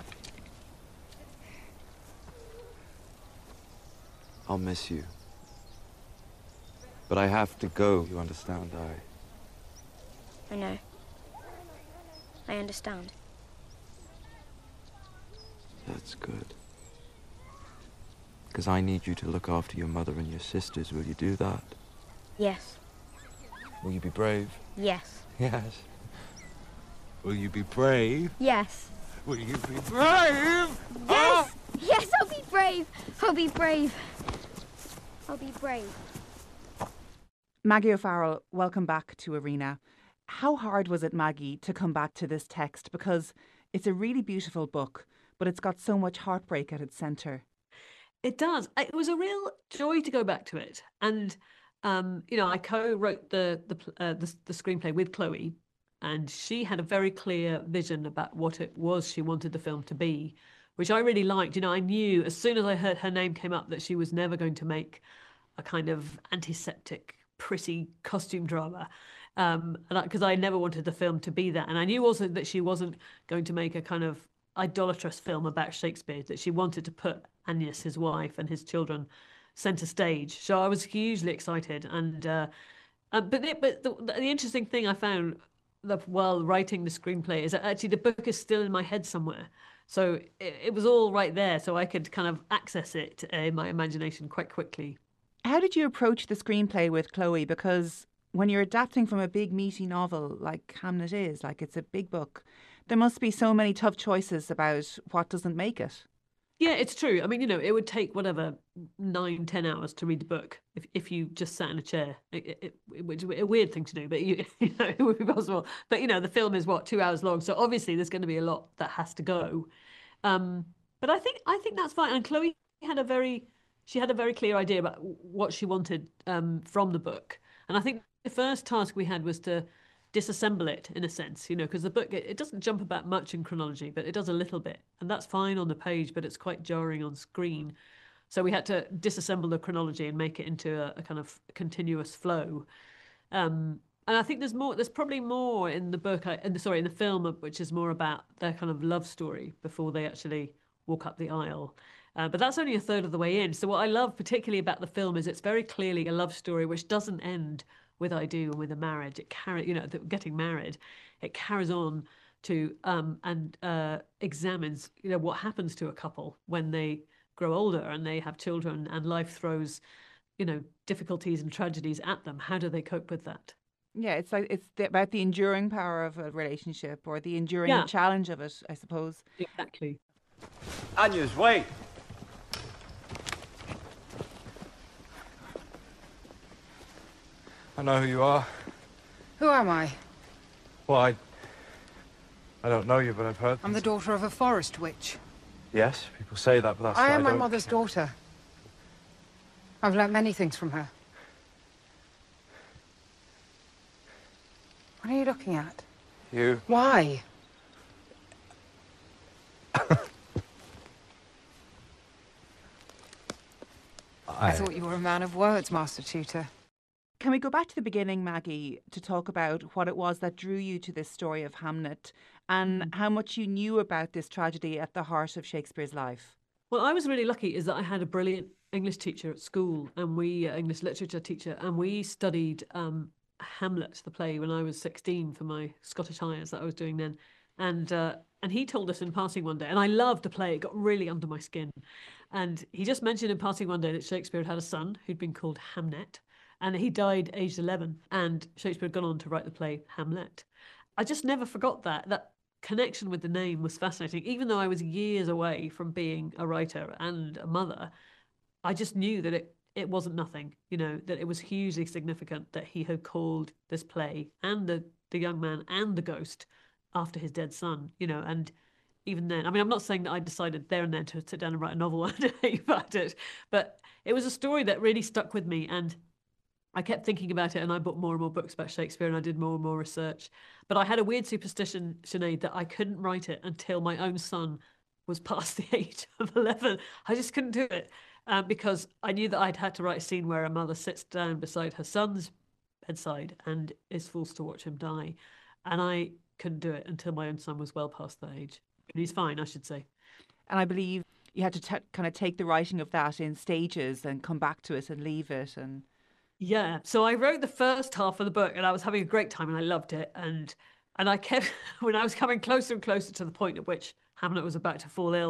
I'll miss you. But I have to go, you understand? I know. I understand. That's good. Because I need you to look after your mother and your sisters. Will you do that? Yes. Will you be brave? Yes. Yes. Will you be brave? Yes. Will you be brave? Yes! Yes, I'll be brave. I'll be brave. I'll be brave. Maggie O'Farrell, welcome back to Arena. How hard was it, Maggie, to come back to this text? Because it's a really beautiful book, but it's got so much heartbreak at its centre. It does. It was a real joy to go back to it. And, I co-wrote the screenplay with Chloe, and she had a very clear vision about what it was she wanted the film to be, which I really liked. I knew as soon as I heard her name came up that she was never going to make a kind of antiseptic, pretty costume drama, because I never wanted the film to be that. And I knew also that she wasn't going to make a kind of idolatrous film about Shakespeare, that she wanted to put Agnes, his wife, and his children centre stage. So I was hugely excited. And but the interesting thing I found while writing the screenplay is that actually the book is still in my head somewhere. So it was all right there, so I could kind of access it in my imagination quite quickly. How did you approach the screenplay with Chloe? Because when you're adapting from a big meaty novel like Hamlet is, like it's a big book, there must be so many tough choices about what doesn't make it. Yeah, it's true. I mean, it would take 9-10 hours to read the book if you just sat in a chair, which is a weird thing to do, but it would be possible. But the film is 2 hours long, so obviously there's going to be a lot that has to go. But I think that's fine. And Chloe had a very clear idea about what she wanted from the book, and I think the first task we had was to disassemble it in a sense, because the book, it doesn't jump about much in chronology, but it does a little bit, and that's fine on the page, but it's quite jarring on screen. So we had to disassemble the chronology and make it into a kind of continuous flow. And I think there's probably more in the book, in the film, which is more about their kind of love story before they actually walk up the aisle. But that's only a third of the way in. So what I love particularly about the film is it's very clearly a love story which doesn't end with I do and with a marriage. It getting married. It carries on to and examines what happens to a couple when they grow older and they have children and life throws difficulties and tragedies at them. How do they cope with that? Yeah, it's about the enduring power of a relationship, or the enduring challenge of it, I suppose. Exactly. Agnes, wait. I know who you are. Who am I? Well, I don't know you, but I've heard. I'm the daughter of a forest witch. Yes, people say that, but that's. I am my mother's daughter. I've learnt many things from her. What are you looking at? You. Why? I thought you were a man of words, Master Tutor. Can we go back to the beginning, Maggie, to talk about what it was that drew you to this story of Hamlet and how much you knew about this tragedy at the heart of Shakespeare's life? Well, I was really lucky is that I had a brilliant English teacher at school, and English literature teacher, and we studied Hamlet, the play, when I was 16 for my Scottish Highers that I was doing then. And he told us in passing one day, and I loved the play, it got really under my skin. And he just mentioned in passing one day that Shakespeare had a son who'd been called Hamnet. And he died aged 11, and Shakespeare had gone on to write the play Hamlet. I just never forgot that connection with the name was fascinating. Even though I was years away from being a writer and a mother, I just knew that it wasn't nothing, that it was hugely significant that he had called this play and the young man and the ghost after his dead son, and even then, I mean, I'm not saying that I decided there and then to sit down and write a novel about it, but it was a story that really stuck with me, and I kept thinking about it, and I bought more and more books about Shakespeare, and I did more and more research. But I had a weird superstition, Sinead, that I couldn't write it until my own son was past the age of 11. I just couldn't do it because I knew that I'd had to write a scene where a mother sits down beside her son's bedside and is forced to watch him die. And I couldn't do it until my own son was well past that age. And he's fine, I should say. And I believe you had to kind of take the writing of that in stages and come back to it and leave it and... Yeah, so I wrote the first half of the book and I was having a great time and I loved it. And I kept, when I was coming closer and closer to the point at which Hamlet was about to fall ill,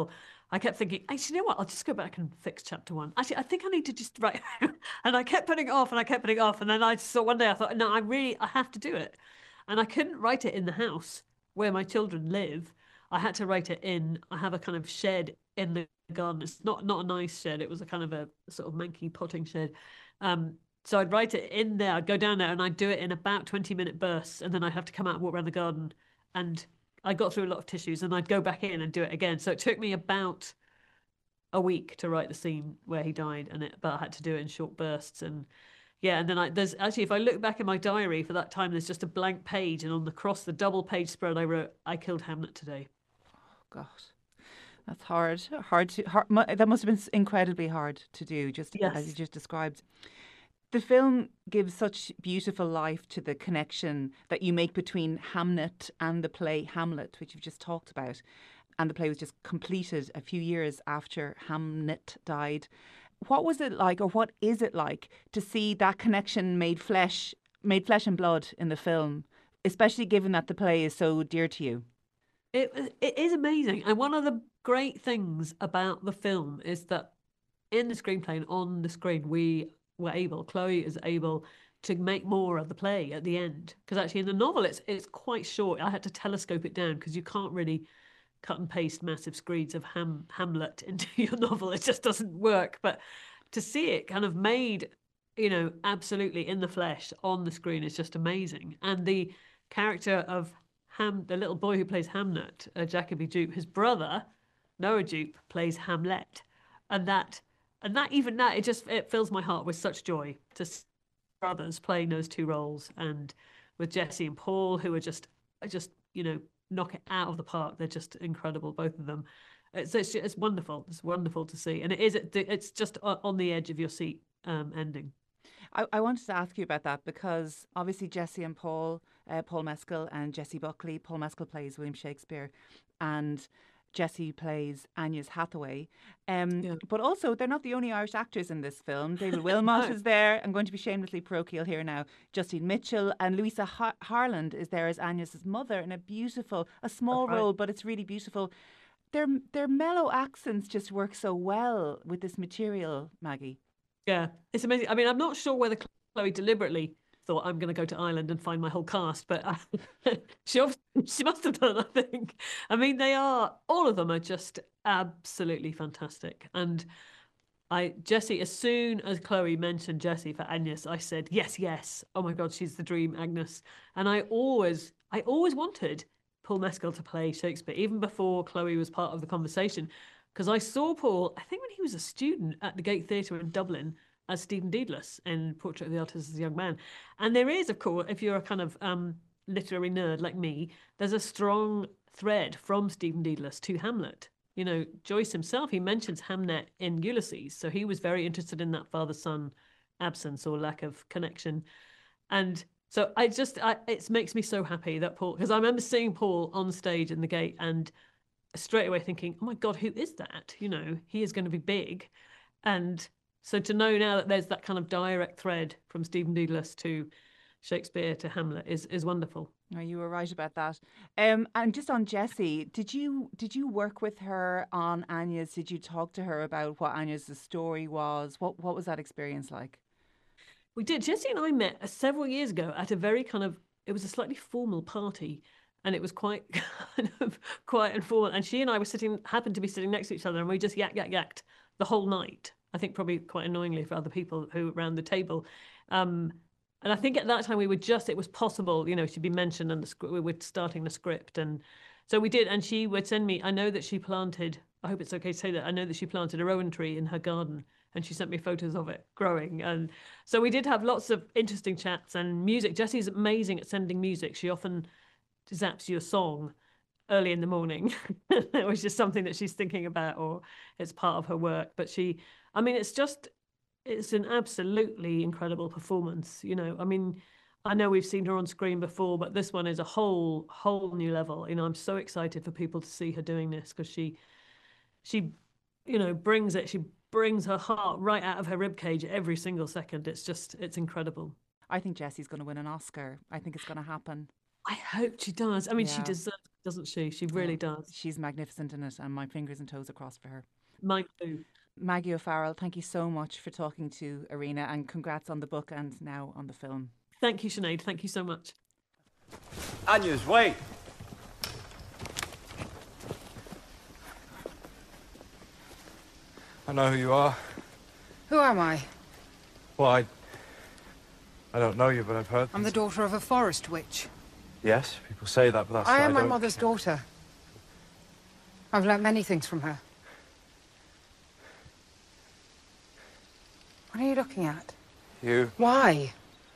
I kept thinking, actually, you know what? I'll just go back and fix chapter 1. Actually, I think I need to just write. And I kept putting it off and I kept putting it off. And then I saw one day, I thought, no, I have to do it. And I couldn't write it in the house where my children live. I had to write it I have a kind of shed in the garden. It's not a nice shed. It was a kind of a sort of manky potting shed. So I'd write it in there. I'd go down there and I'd do it in about 20-minute bursts. And then I'd have to come out and walk around the garden. And I got through a lot of tissues and I'd go back in and do it again. So it took me about a week to write the scene where he died, but I had to do it in short bursts. And yeah, and then there's actually, if I look back in my diary for that time, there's just a blank page, and across the double page spread I wrote, "I killed Hamlet today." Oh God, that's hard. That must have been incredibly hard to do, just Yes. as you just described. The film gives such beautiful life to the connection that you make between Hamnet and the play Hamlet, which you've just talked about. And the play was just completed a few years after Hamnet died. What was it like, or what is it like, to see that connection made flesh and blood in the film, especially given that the play is so dear to you? It is amazing. And one of the great things about the film is that in the screenplay and on the screen, Chloe is able to make more of the play at the end. Because actually in the novel, it's quite short. I had to telescope it down because you can't really cut and paste massive screeds of Hamlet into your novel. It just doesn't work. But to see it kind of made, absolutely in the flesh on the screen is just amazing. And the character of the little boy who plays Hamnet, Jacoby Jupe, his brother, Noah Jupe, plays Hamlet. And it fills my heart with such joy to see brothers playing those two roles, and with Jesse and Paul, who are just knock it out of the park. They're just incredible, both of them. It's wonderful. It's wonderful to see, and it's just on the edge of your seat ending. I wanted to ask you about that because obviously Jesse and Paul Mescal and Jessie Buckley. Paul Mescal plays William Shakespeare, and Jessie plays Agnes Hathaway. But also, they're not the only Irish actors in this film. David Wilmot is there. I'm going to be shamelessly parochial here now. Justine Mitchell and Louisa Harland is there as Agnes's mother in a small role, but it's really beautiful. Their mellow accents just work so well with this material, Maggie. Yeah, it's amazing. I mean, I'm not sure whether Chloe deliberately thought I'm going to go to Ireland and find my whole cast, but she must have done, I think. I mean, all of them are just absolutely fantastic. And Jessie, as soon as Chloe mentioned Jessie for Agnes, I said, yes. Oh my God, she's the dream Agnes. And I always wanted Paul Mescal to play Shakespeare, even before Chloe was part of the conversation. Because I saw Paul, I think when he was a student at the Gate Theatre in Dublin, as Stephen Dedalus in Portrait of the Artist as a Young Man. And there is, of course, if you're a kind of literary nerd like me, there's a strong thread from Stephen Dedalus to Hamlet. Joyce himself, he mentions Hamnet in Ulysses. So he was very interested in that father-son absence or lack of connection. And so it makes me so happy that Paul, because I remember seeing Paul on stage in the Gate and straight away thinking, oh my God, who is that? He is going to be big. And so to know now that there's that kind of direct thread from Stephen Dedalus to Shakespeare to Hamlet is wonderful. Oh, you were right about that. And just on Jessie, did you work with her on Agnes? Did you talk to her about what Agnes's story was? What was that experience like? We did. Jessie and I met several years ago at a very it was a slightly formal party. And it was quite quiet and formal. And she and I happened to be sitting next to each other, and we just yacked the whole night. I think probably quite annoyingly for other people who were around the table. And I think at that time it was possible, she'd be mentioned and we were starting the script. And so we did. And she would send me, I know that she planted, I hope it's okay to say that, I know that she planted a rowan tree in her garden. And she sent me photos of it growing. And so we did have lots of interesting chats and music. Jessie's amazing at sending music. She often zaps you a song early in the morning. It was just something that she's thinking about, or it's part of her work. But it's an absolutely incredible performance. I know we've seen her on screen before, but this one is a whole new level. I'm so excited for people to see her doing this, because she brings it. She brings her heart right out of her ribcage every single second. It's incredible. I think Jessie's going to win an Oscar. I think it's going to happen. I hope she does. I mean, she deserves doesn't she? She really does. She's magnificent in it, and my fingers and toes are crossed for her. Mine too. Maggie O'Farrell, thank you so much for talking to Arena, and congrats on the book and now on the film. Thank you, Sinead. Thank you so much. Agnes, wait! I know who you are. Who am I? Well, I don't know you, but I've heard. I'm the daughter of a forest witch. Yes, people say that, but that's. I am my don't- mother's daughter. I've learnt many things from her. What are you looking at? You. Why?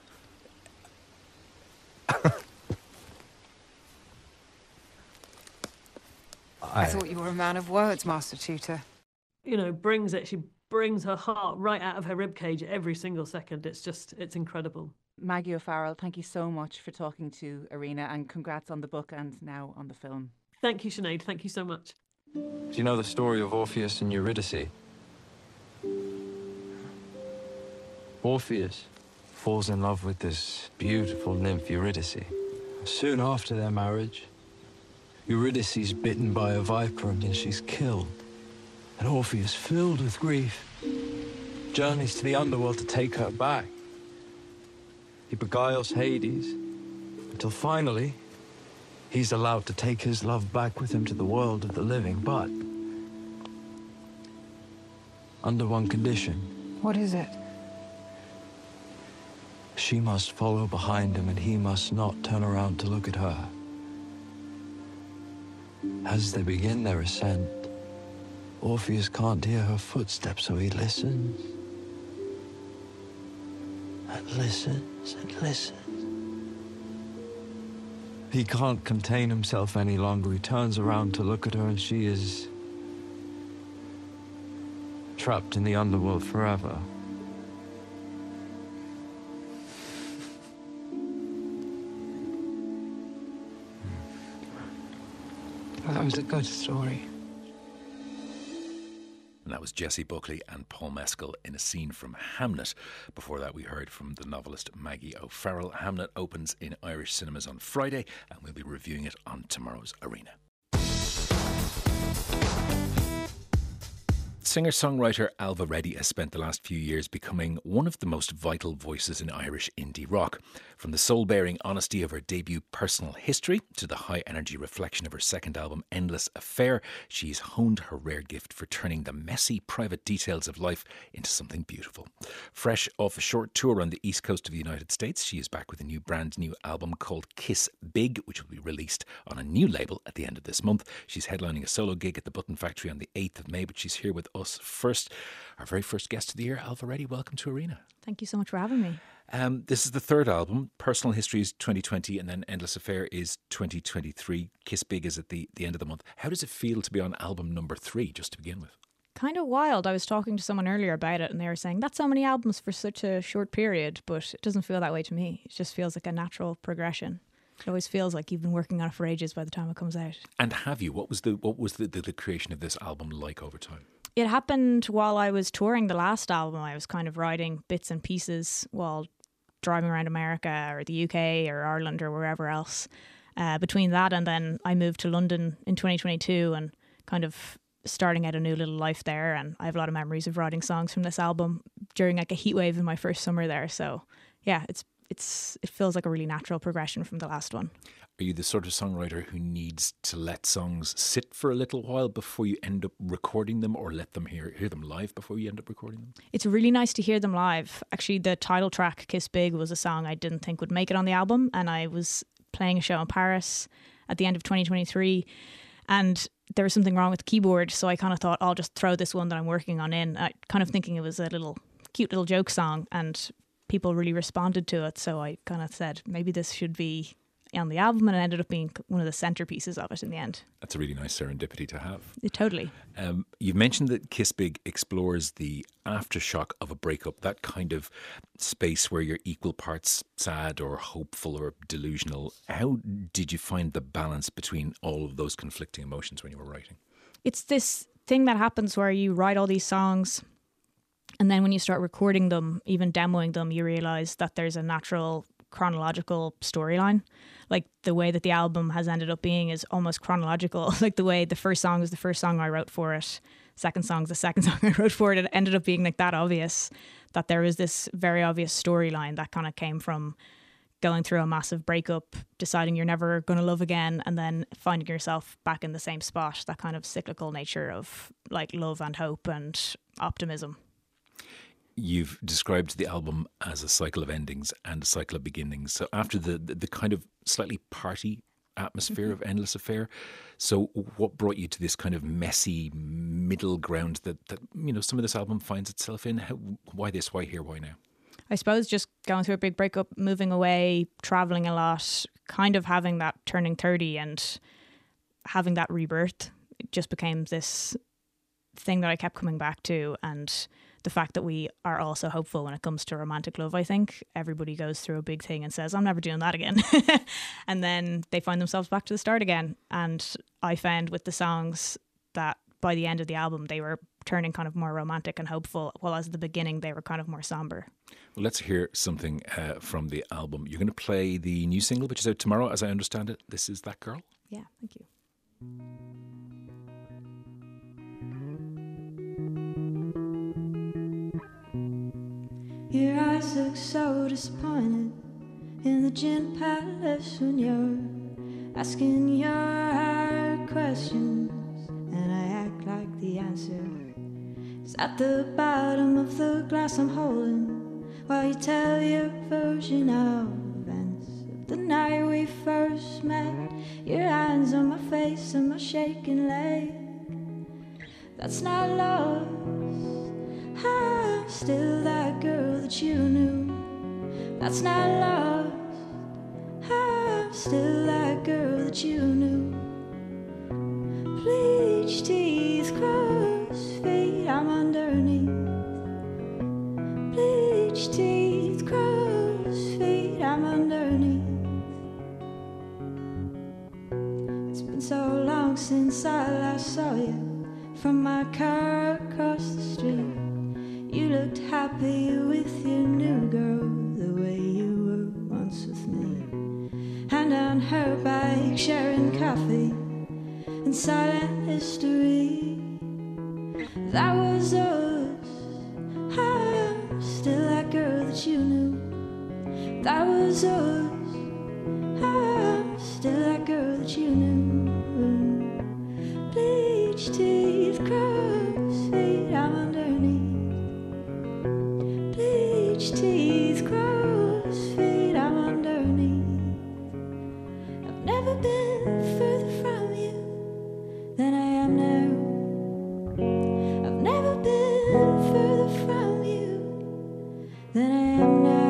I thought you were a man of words, Master Tutor. You know, brings it. She brings her heart right out of her ribcage every single second. It's incredible. Maggie O'Farrell, thank you so much for talking to Arena, and congrats on the book and now on the film. Thank you, Sinead. Thank you so much. Do you know the story of Orpheus and Eurydice? Orpheus falls in love with this beautiful nymph Eurydice. Soon after their marriage, Eurydice is bitten by a viper and then she's killed. And Orpheus, filled with grief, journeys to the underworld to take her back. He beguiles Hades until finally he's allowed to take his love back with him to the world of the living, but under one condition. What is it? She must follow behind him and he must not turn around to look at her. As they begin their ascent, Orpheus can't hear her footsteps, so he listens and listens and listens. He can't contain himself any longer. He turns around to look at her and she is trapped in the underworld forever. Well, that was a good story. And that was Jessie Buckley and Paul Mescal in a scene from Hamnet. Before that, we heard from the novelist Maggie O'Farrell. Hamnet opens in Irish cinemas on Friday, and we'll be reviewing it on tomorrow's Arena. Singer-songwriter Ailbhe Reddy has spent the last few years becoming one of the most vital voices in Irish indie rock. From the soul-bearing honesty of her debut Personal History to the high-energy reflection of her second album Endless Affair, she's honed her rare gift for turning the messy, private details of life into something beautiful. Fresh off a short tour on the east coast of the United States, she is back with a brand new album called Kiss Big, which will be released on a new label at the end of this month. She's headlining a solo gig at the Button Factory on the 8th of May, but she's here with us first. Our very first guest of the year, Ailbhe Reddy. Welcome to Arena. Thank you so much for having me. This is the third album. Personal History is 2020 and then Endless Affair is 2023. Kiss Big is at the end of the month. How does it feel to be on album number 3, just to begin with? Kind of wild. I was talking to someone earlier about it and they were saying that's so many albums for such a short period, but it doesn't feel that way to me. It just feels like a natural progression. It always feels like you've been working on it for ages by the time it comes out. And have you? What was the creation of this album like over time? It happened while I was touring the last album. I was kind of writing bits and pieces while driving around America or the UK or Ireland or wherever else. Between that and then I moved to London in 2022 and kind of starting out a new little life there. And I have a lot of memories of writing songs from this album during like a heatwave in my first summer there. So yeah, it feels like a really natural progression from the last one. Are you the sort of songwriter who needs to let songs sit for a little while before you end up recording them, or let them hear them live before you end up recording them? It's really nice to hear them live. Actually, the title track, Kiss Big, was a song I didn't think would make it on the album, and I was playing a show in Paris at the end of 2023, and there was something wrong with the keyboard, so I kind of thought I'll just throw this one that I'm working on in, kind of thinking it was a cute little joke song, and people really responded to it, so I kind of said maybe this should be on the album, and it ended up being one of the centerpieces of it in the end. That's a really nice serendipity to have. Totally. You've mentioned that Kiss Big explores the aftershock of a breakup, that kind of space where you're equal parts sad or hopeful or delusional. How did you find the balance between all of those conflicting emotions when you were writing? It's this thing that happens where you write all these songs, and then when you start recording them, even demoing them, you realise that there's a natural chronological storyline. Like the way that the album has ended up being is almost chronological. Like the way the first song was the first song I wrote for it, second song's the second song I wrote for it. It ended up being like that obvious that there was this very obvious storyline that kind of came from going through a massive breakup, deciding you're never going to love again, and then finding yourself back in the same spot. That kind of cyclical nature of like love and hope and optimism. You've described the album as a cycle of endings and a cycle of beginnings. So after the kind of slightly party atmosphere of Endless Affair, so what brought you to this kind of messy middle ground that some of this album finds itself in? Why this? Why here? Why now? I suppose just going through a big breakup, moving away, traveling a lot, kind of having that turning 30 and having that rebirth, it just became this thing that I kept coming back to. And the fact that we are also hopeful when it comes to romantic love, I think everybody goes through a big thing and says, I'm never doing that again. And then they find themselves back to the start again. And I found with the songs that by the end of the album, they were turning kind of more romantic and hopeful, while as at the beginning, they were kind of more somber. Well, let's hear something from the album. You're going to play the new single, which is out tomorrow, as I understand it. This is That Girl. Yeah, thank you. Your eyes look so disappointed in the gin palace when you're asking your hard questions, and I act like the answer is at the bottom of the glass I'm holding, while you tell your version of events of the night we first met. Your hands on my face and my shaking leg. That's not love. I'm still that girl that you knew. That's not lost. I'm still that girl that you knew. Bleach teeth, crossed feet, I'm underneath. Bleach teeth, crossed feet, I'm underneath. It's been so long since I last saw you from my car across the street. You looked happy with your new girl, the way you were once with me. Hand on her bike, sharing coffee and silent history. That was us. I'm still that girl that you knew. That was us. I'm still that girl that you knew. Bleach teeth, cross feet, I'm underneath. Teeth, cross feet, I'm underneath. I've never been further from you than I am now. I've never been further from you than I am now.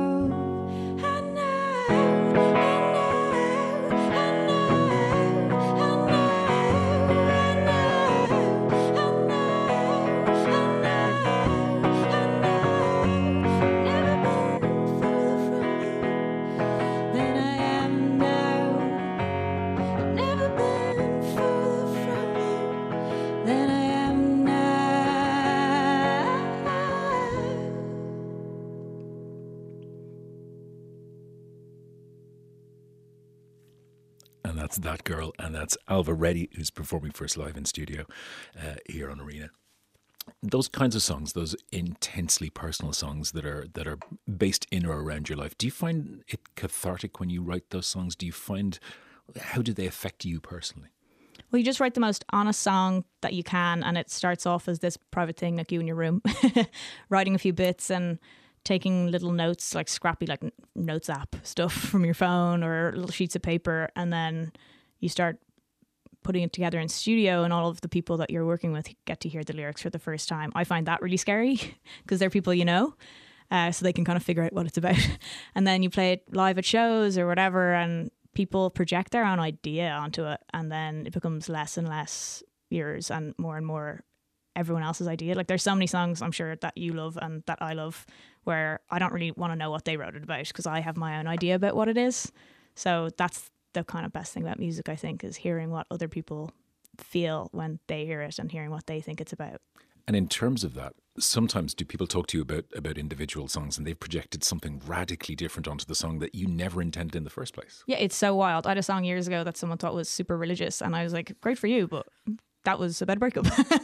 That's That Girl, and that's Ailbhe Reddy, who's performing for us live in studio here on Arena. Those kinds of songs, those intensely personal songs that are based in or around your life, do you find it cathartic when you write those songs? Do you find, how do they affect you personally? Well, you just write the most honest song that you can, and it starts off as this private thing, like you in your room, writing a few bits and taking little notes, like scrappy, like notes app stuff from your phone or little sheets of paper, and then you start putting it together in studio, and all of the people that you're working with get to hear the lyrics for the first time. I find that really scary because they're people you know, so they can kind of figure out what it's about. And then you play it live at shows or whatever, and people project their own idea onto it, and then it becomes less and less yours and more everyone else's idea. Like there's so many songs I'm sure that you love and that I love where I don't really want to know what they wrote it about because I have my own idea about what it is. So that's the kind of best thing about music, I think, is hearing what other people feel when they hear it and hearing what they think it's about. And in terms of that, sometimes do people talk to you about individual songs and they've projected something radically different onto the song that you never intended in the first place? Yeah, it's so wild. I had a song years ago that someone thought was super religious, and I was like, great for you, but that was about a breakup.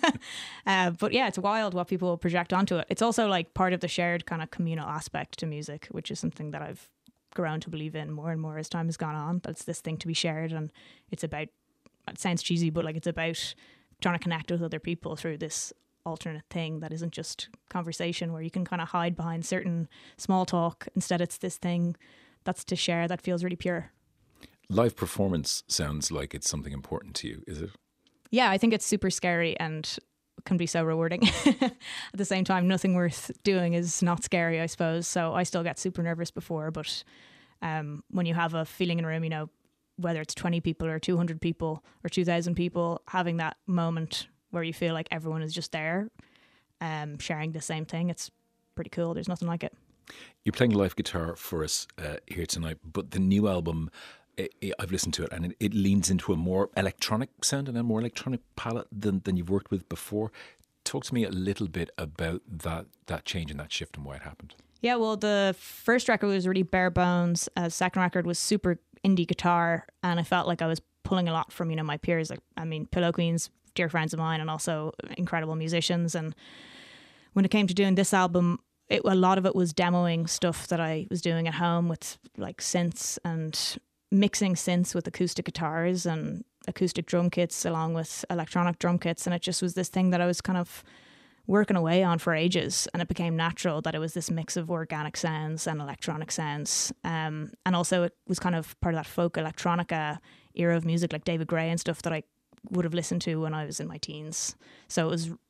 But yeah, it's wild what people project onto it. It's also like part of the shared kind of communal aspect to music, which is something that I've grown to believe in more and more as time has gone on. That's this thing to be shared, and it's about, it sounds cheesy, but like it's about trying to connect with other people through this alternate thing that isn't just conversation where you can kind of hide behind certain small talk. Instead, it's this thing that's to share that feels really pure. Live performance sounds like it's something important to you, is it? Yeah, I think it's super scary and can be so rewarding. At the same time, nothing worth doing is not scary, I suppose. So I still get super nervous before, but when you have a feeling in a room, you know, whether it's 20 people or 200 people or 2,000 people, having that moment where you feel like everyone is just there, sharing the same thing, it's pretty cool. There's nothing like it. You're playing live guitar for us here tonight, but the new album, I've listened to it, and it leans into a more electronic sound and a more electronic palette than you've worked with before. Talk to me a little bit about that change and that shift and why it happened. Yeah, well, the first record was really bare bones. The second record was super indie guitar, and I felt like I was pulling a lot from, you know, my peers. Like, I mean, Pillow Queens, dear friends of mine, and also incredible musicians. And when it came to doing this album, a lot of it was demoing stuff that I was doing at home with like synths and mixing synths with acoustic guitars and acoustic drum kits along with electronic drum kits. And it just was this thing that I was kind of working away on for ages, and it became natural that it was this mix of organic sounds and electronic sounds. And also it was kind of part of that folk electronica era of music, like David Gray and stuff that I would have listened to when I was in my teens. So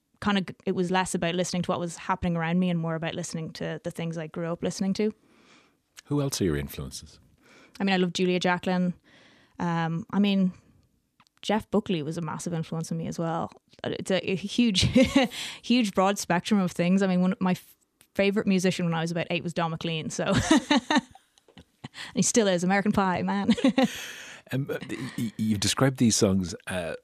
it was less about listening to what was happening around me and more about listening to the things I grew up listening to. Who else are your influences? I mean, I love Julia Jacklin. I mean, Jeff Buckley was a massive influence on me as well. It's a huge, huge broad spectrum of things. I mean, one of my favourite musician when I was about 8 was Don McLean. So, and he still is, American Pie, man. You've described these songs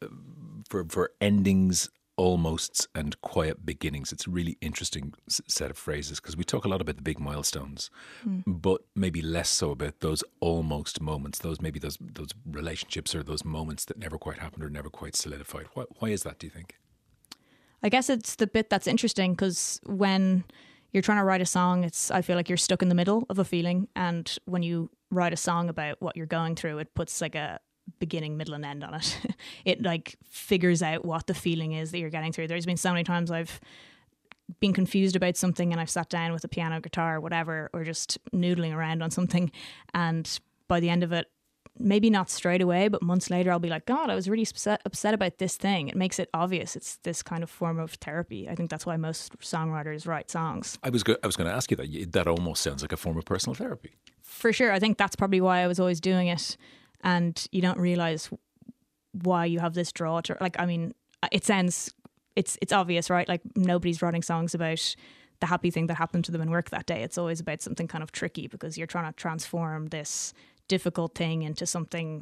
for endings, almosts, and quiet beginnings. It's a really interesting set of phrases because we talk a lot about the big milestones, but maybe less so about those almost moments, those relationships or those moments that never quite happened or never quite solidified. Why is that, do you think? I guess it's the bit that's interesting because when you're trying to write a song, I feel like you're stuck in the middle of a feeling, and when you write a song about what you're going through, it puts like a beginning, middle and end on it. It like figures out what the feeling is that you're getting through. There's been so many times I've been confused about something and I've sat down with a piano, guitar, whatever, or just noodling around on something, and by the end of it, maybe not straight away, but months later, I'll be like, God, I was really upset about this thing. It makes it obvious. It's this kind of form of therapy. I think that's why most songwriters write songs. I was going to ask you that almost sounds like a form of personal therapy. For sure. I think that's probably why I was always doing it. And you don't realize why you have this draw to, like, I mean, it's obvious, right? Like, nobody's writing songs about the happy thing that happened to them in work that day. It's always about something kind of tricky because you're trying to transform this difficult thing into something,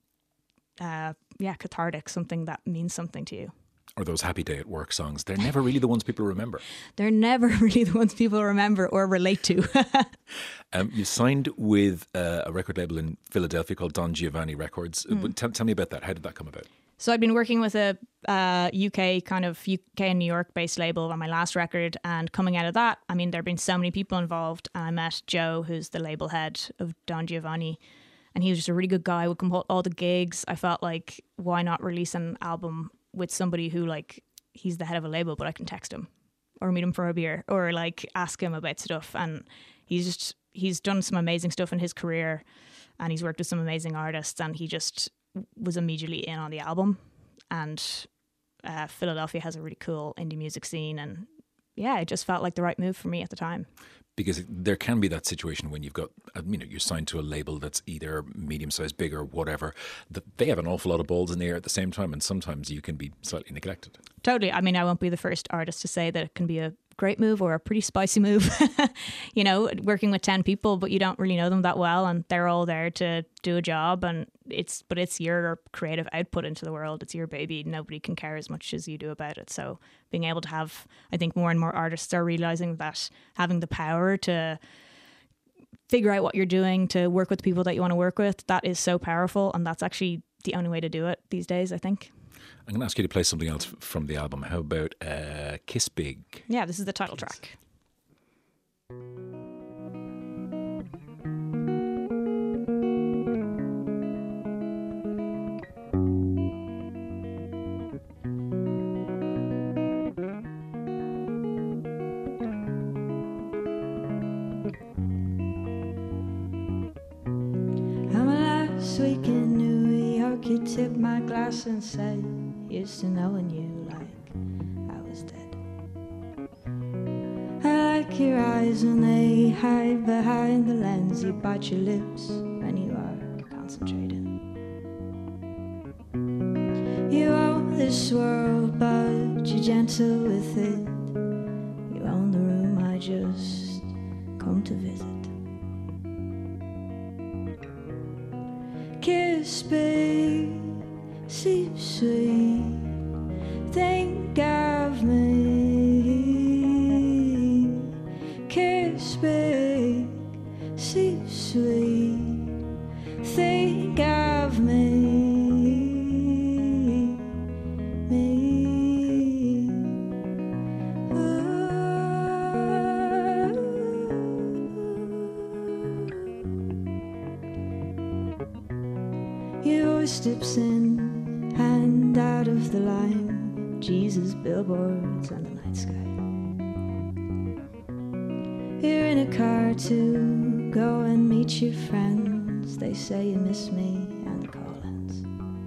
cathartic, something that means something to you. Or those happy day at work songs. They're never really the ones people remember. They're never really the ones people remember or relate to. You signed with a record label in Philadelphia called Don Giovanni Records. Tell me about that. How did that come about? So I'd been working with a UK and New York based label on my last record, and coming out of that, I mean, there have been so many people involved, and I met Joe, who's the label head of Don Giovanni, and he was just a really good guy, would come to all the gigs. I felt like, why not release an album with somebody who, like, he's the head of a label, but I can text him or meet him for a beer or like ask him about stuff. And he's done some amazing stuff in his career, and he's worked with some amazing artists, and he just was immediately in on the album. And Philadelphia has a really cool indie music scene, and yeah, it just felt like the right move for me at the time. Because there can be that situation when you've got, you're signed to a label that's either medium-sized, big or whatever, that they have an awful lot of balls in the air at the same time, and sometimes you can be slightly neglected. Totally. I mean, I won't be the first artist to say that it can be a great move or a pretty spicy move. You know, working with 10 people, but you don't really know them that well, and they're all there to do a job, and it's your creative output into the world. It's your baby. Nobody can care as much as you do about it. So being able to have, I think more and more artists are realizing that having the power to figure out what you're doing, to work with the people that you want to work with, that is so powerful, and that's actually the only way to do it these days, I think. I'm going to ask you to play something else from the album. How about Kiss Big? Yeah, this is the title track. Week in New York, you tipped my glass and said, "Here's to knowing you like I was dead." I like your eyes when they hide behind the lens. You bite your lips when you are concentrating. You own this world, but you're gentle with it. You own the room I just come to visit. Kiss big, sleep sweet, think of me. Kiss big, sleep sweet, think of me. Steps in, hand out of the line, Jesus, billboards and the night sky. You're in a car to go and meet your friends. They say you miss me and the call-ins.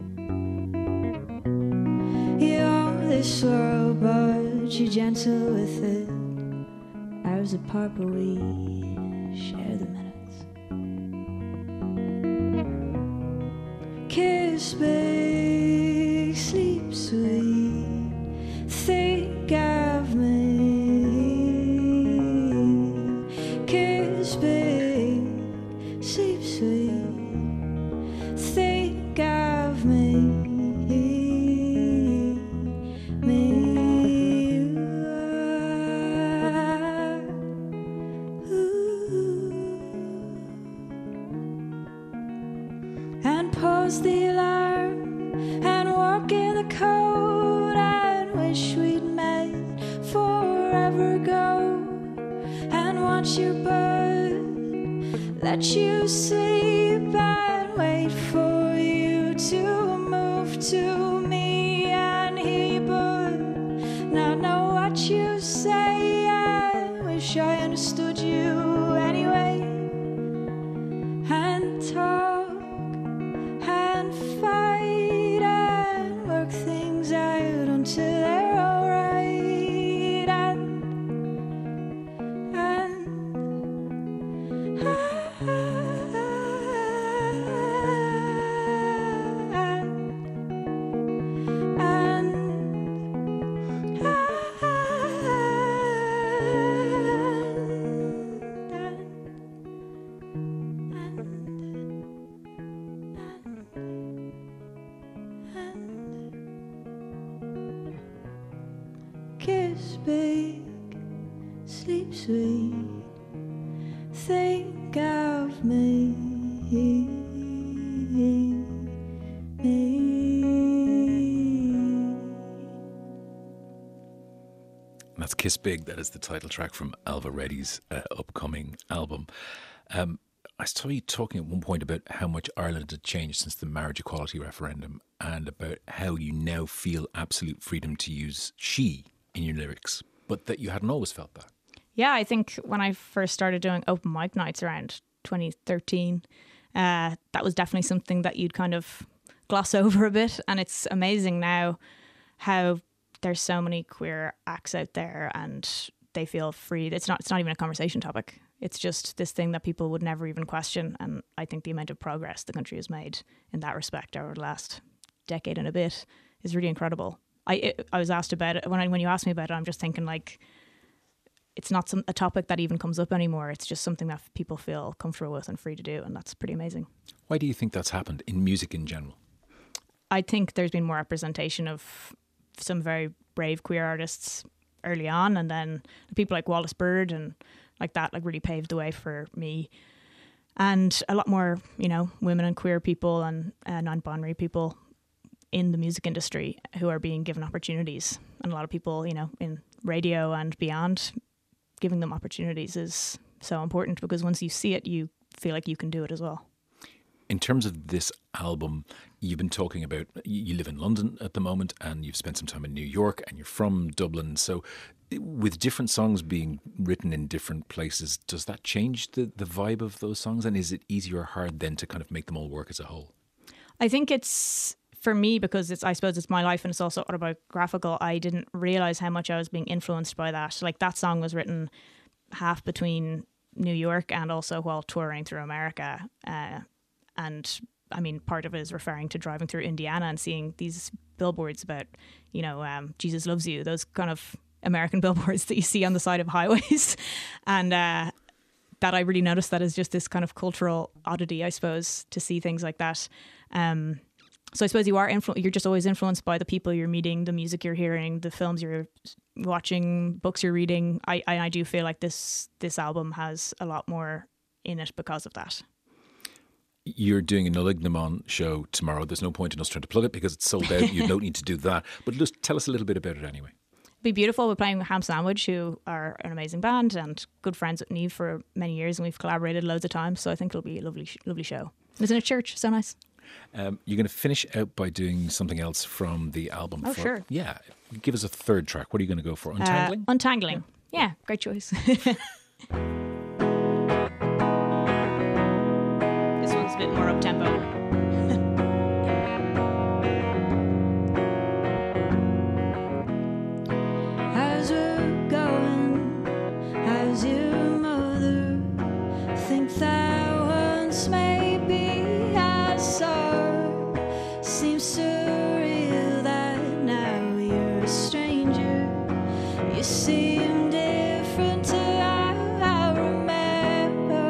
You own this world, but you're gentle with it. Hours apart, but we share the minutes. Kiss big, sleep sweet, think of me. Kiss big, sleep sweet, think of me. Pause the alarm and walk in the cold and wish we'd met forever ago. And watch your bird let you sleep and wait for you to move to me and he would not know what you say. I wish I understood you anyway and talk and fight and work things out until they're alright and kiss big, sleep sweet, think of me. That's Kiss Big. That is the title track from Ailbhe Reddy's upcoming album. I saw you talking at one point about how much Ireland had changed since the marriage equality referendum and about how you now feel absolute freedom to use she in your lyrics, but that you hadn't always felt that. Yeah, I think when I first started doing open mic nights around 2013, that was definitely something that you'd kind of gloss over a bit. And it's amazing now how there's so many queer acts out there and they feel free. It's not even a conversation topic. It's just this thing that people would never even question. And I think the amount of progress the country has made in that respect over the last decade and a bit is really incredible. I was asked about it when you asked me about it. I'm just thinking like it's not a topic that even comes up anymore. It's just something that people feel comfortable with and free to do, and that's pretty amazing. Why do you think that's happened in music in general? I think there's been more representation of some very brave queer artists early on, and then people like Wallace Bird and like that like really paved the way for me. And a lot more, you know, women and queer people and non-binary people in the music industry who are being given opportunities. And a lot of people, you know, in radio and beyond, giving them opportunities is so important, because once you see it, you feel like you can do it as well. In terms of this album, you've been talking about, you live in London at the moment and you've spent some time in New York and you're from Dublin. So with different songs being written in different places, does that change the vibe of those songs? And is it easier or hard then to kind of make them all work as a whole? I think it's, for me, because I suppose it's my life and it's also autobiographical, I didn't realise how much I was being influenced by that. Like that song was written half between New York and also while touring through America. And I mean, part of it is referring to driving through Indiana and seeing these billboards about, you know, Jesus loves you, those kind of American billboards that you see on the side of highways. And that I really noticed that as just this kind of cultural oddity, I suppose, to see things like that. So I suppose you're just always influenced by the people you're meeting, the music you're hearing, the films you're watching, books you're reading. I do feel like this album has a lot more in it because of that. You're doing a Nullignamon show tomorrow. There's no point in us trying to plug it because it's sold out. You don't need to do that. But just tell us a little bit about it anyway. It'll be beautiful. We're playing with Ham Sandwich, who are an amazing band and good friends with Niamh for many years, and we've collaborated loads of times. So I think it'll be a lovely show. It's in a church, so nice. You're going to finish out by doing something else from the album. Oh, sure. Yeah. Give us a third track. What are you going to go for? Untangling? Untangling. Yeah, great choice. This one's a bit more up-tempo. How's it going? How's your mother? Think that once maybe I saw. Seems surreal that now you're a stranger. You seem different to how I remember.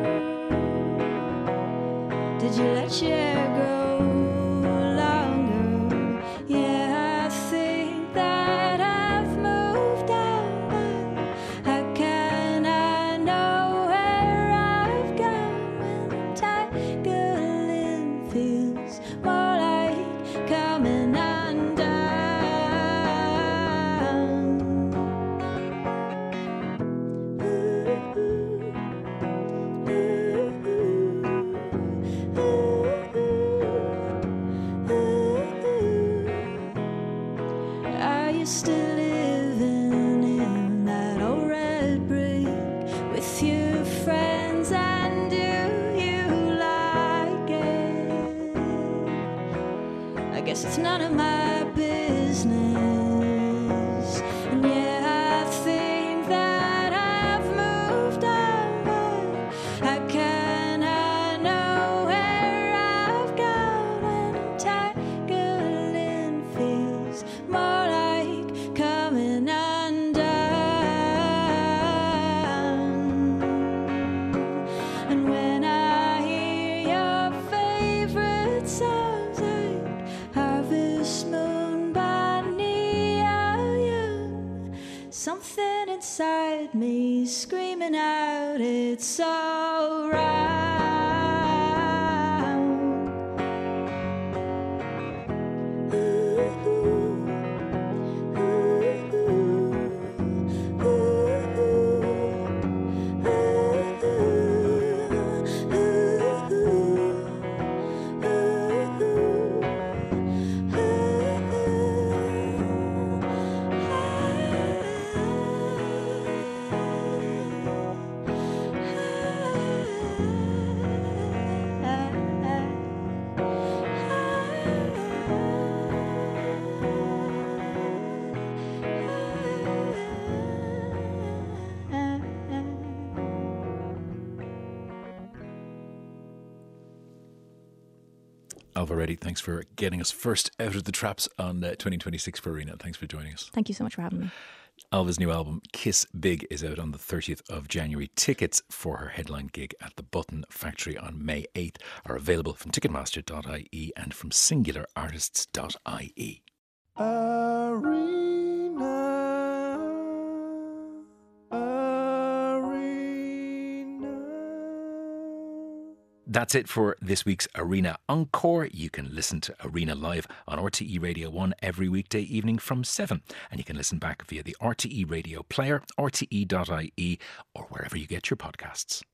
Did you let your hair grow longer? Yeah, I think that I've moved on, but how can I know where I've gone when tangling feels more like coming undone? Are you still living in that old red brick with your friends, and do you like it? I guess it's none of my business. And yeah, I think that I've moved on, but how can I know where I've gone when tangling feels more like coming undone? And when I hear your favorite songs like Harvest Moon by Neil Young, something inside me screaming out it's alright. Ailbhe Reddy, thanks for getting us first out of the traps on 2026 for Arena. Thanks for joining us. Thank you so much for having me. Alva's new album, Kiss Big, is out on the 30th of January. Tickets for her headline gig at the Button Factory on May 8th are available from Ticketmaster.ie and from SingularArtists.ie. That's it for this week's Arena Encore. You can listen to Arena live on RTE Radio 1 every weekday evening from 7. And you can listen back via the RTE Radio Player, rte.ie, or wherever you get your podcasts.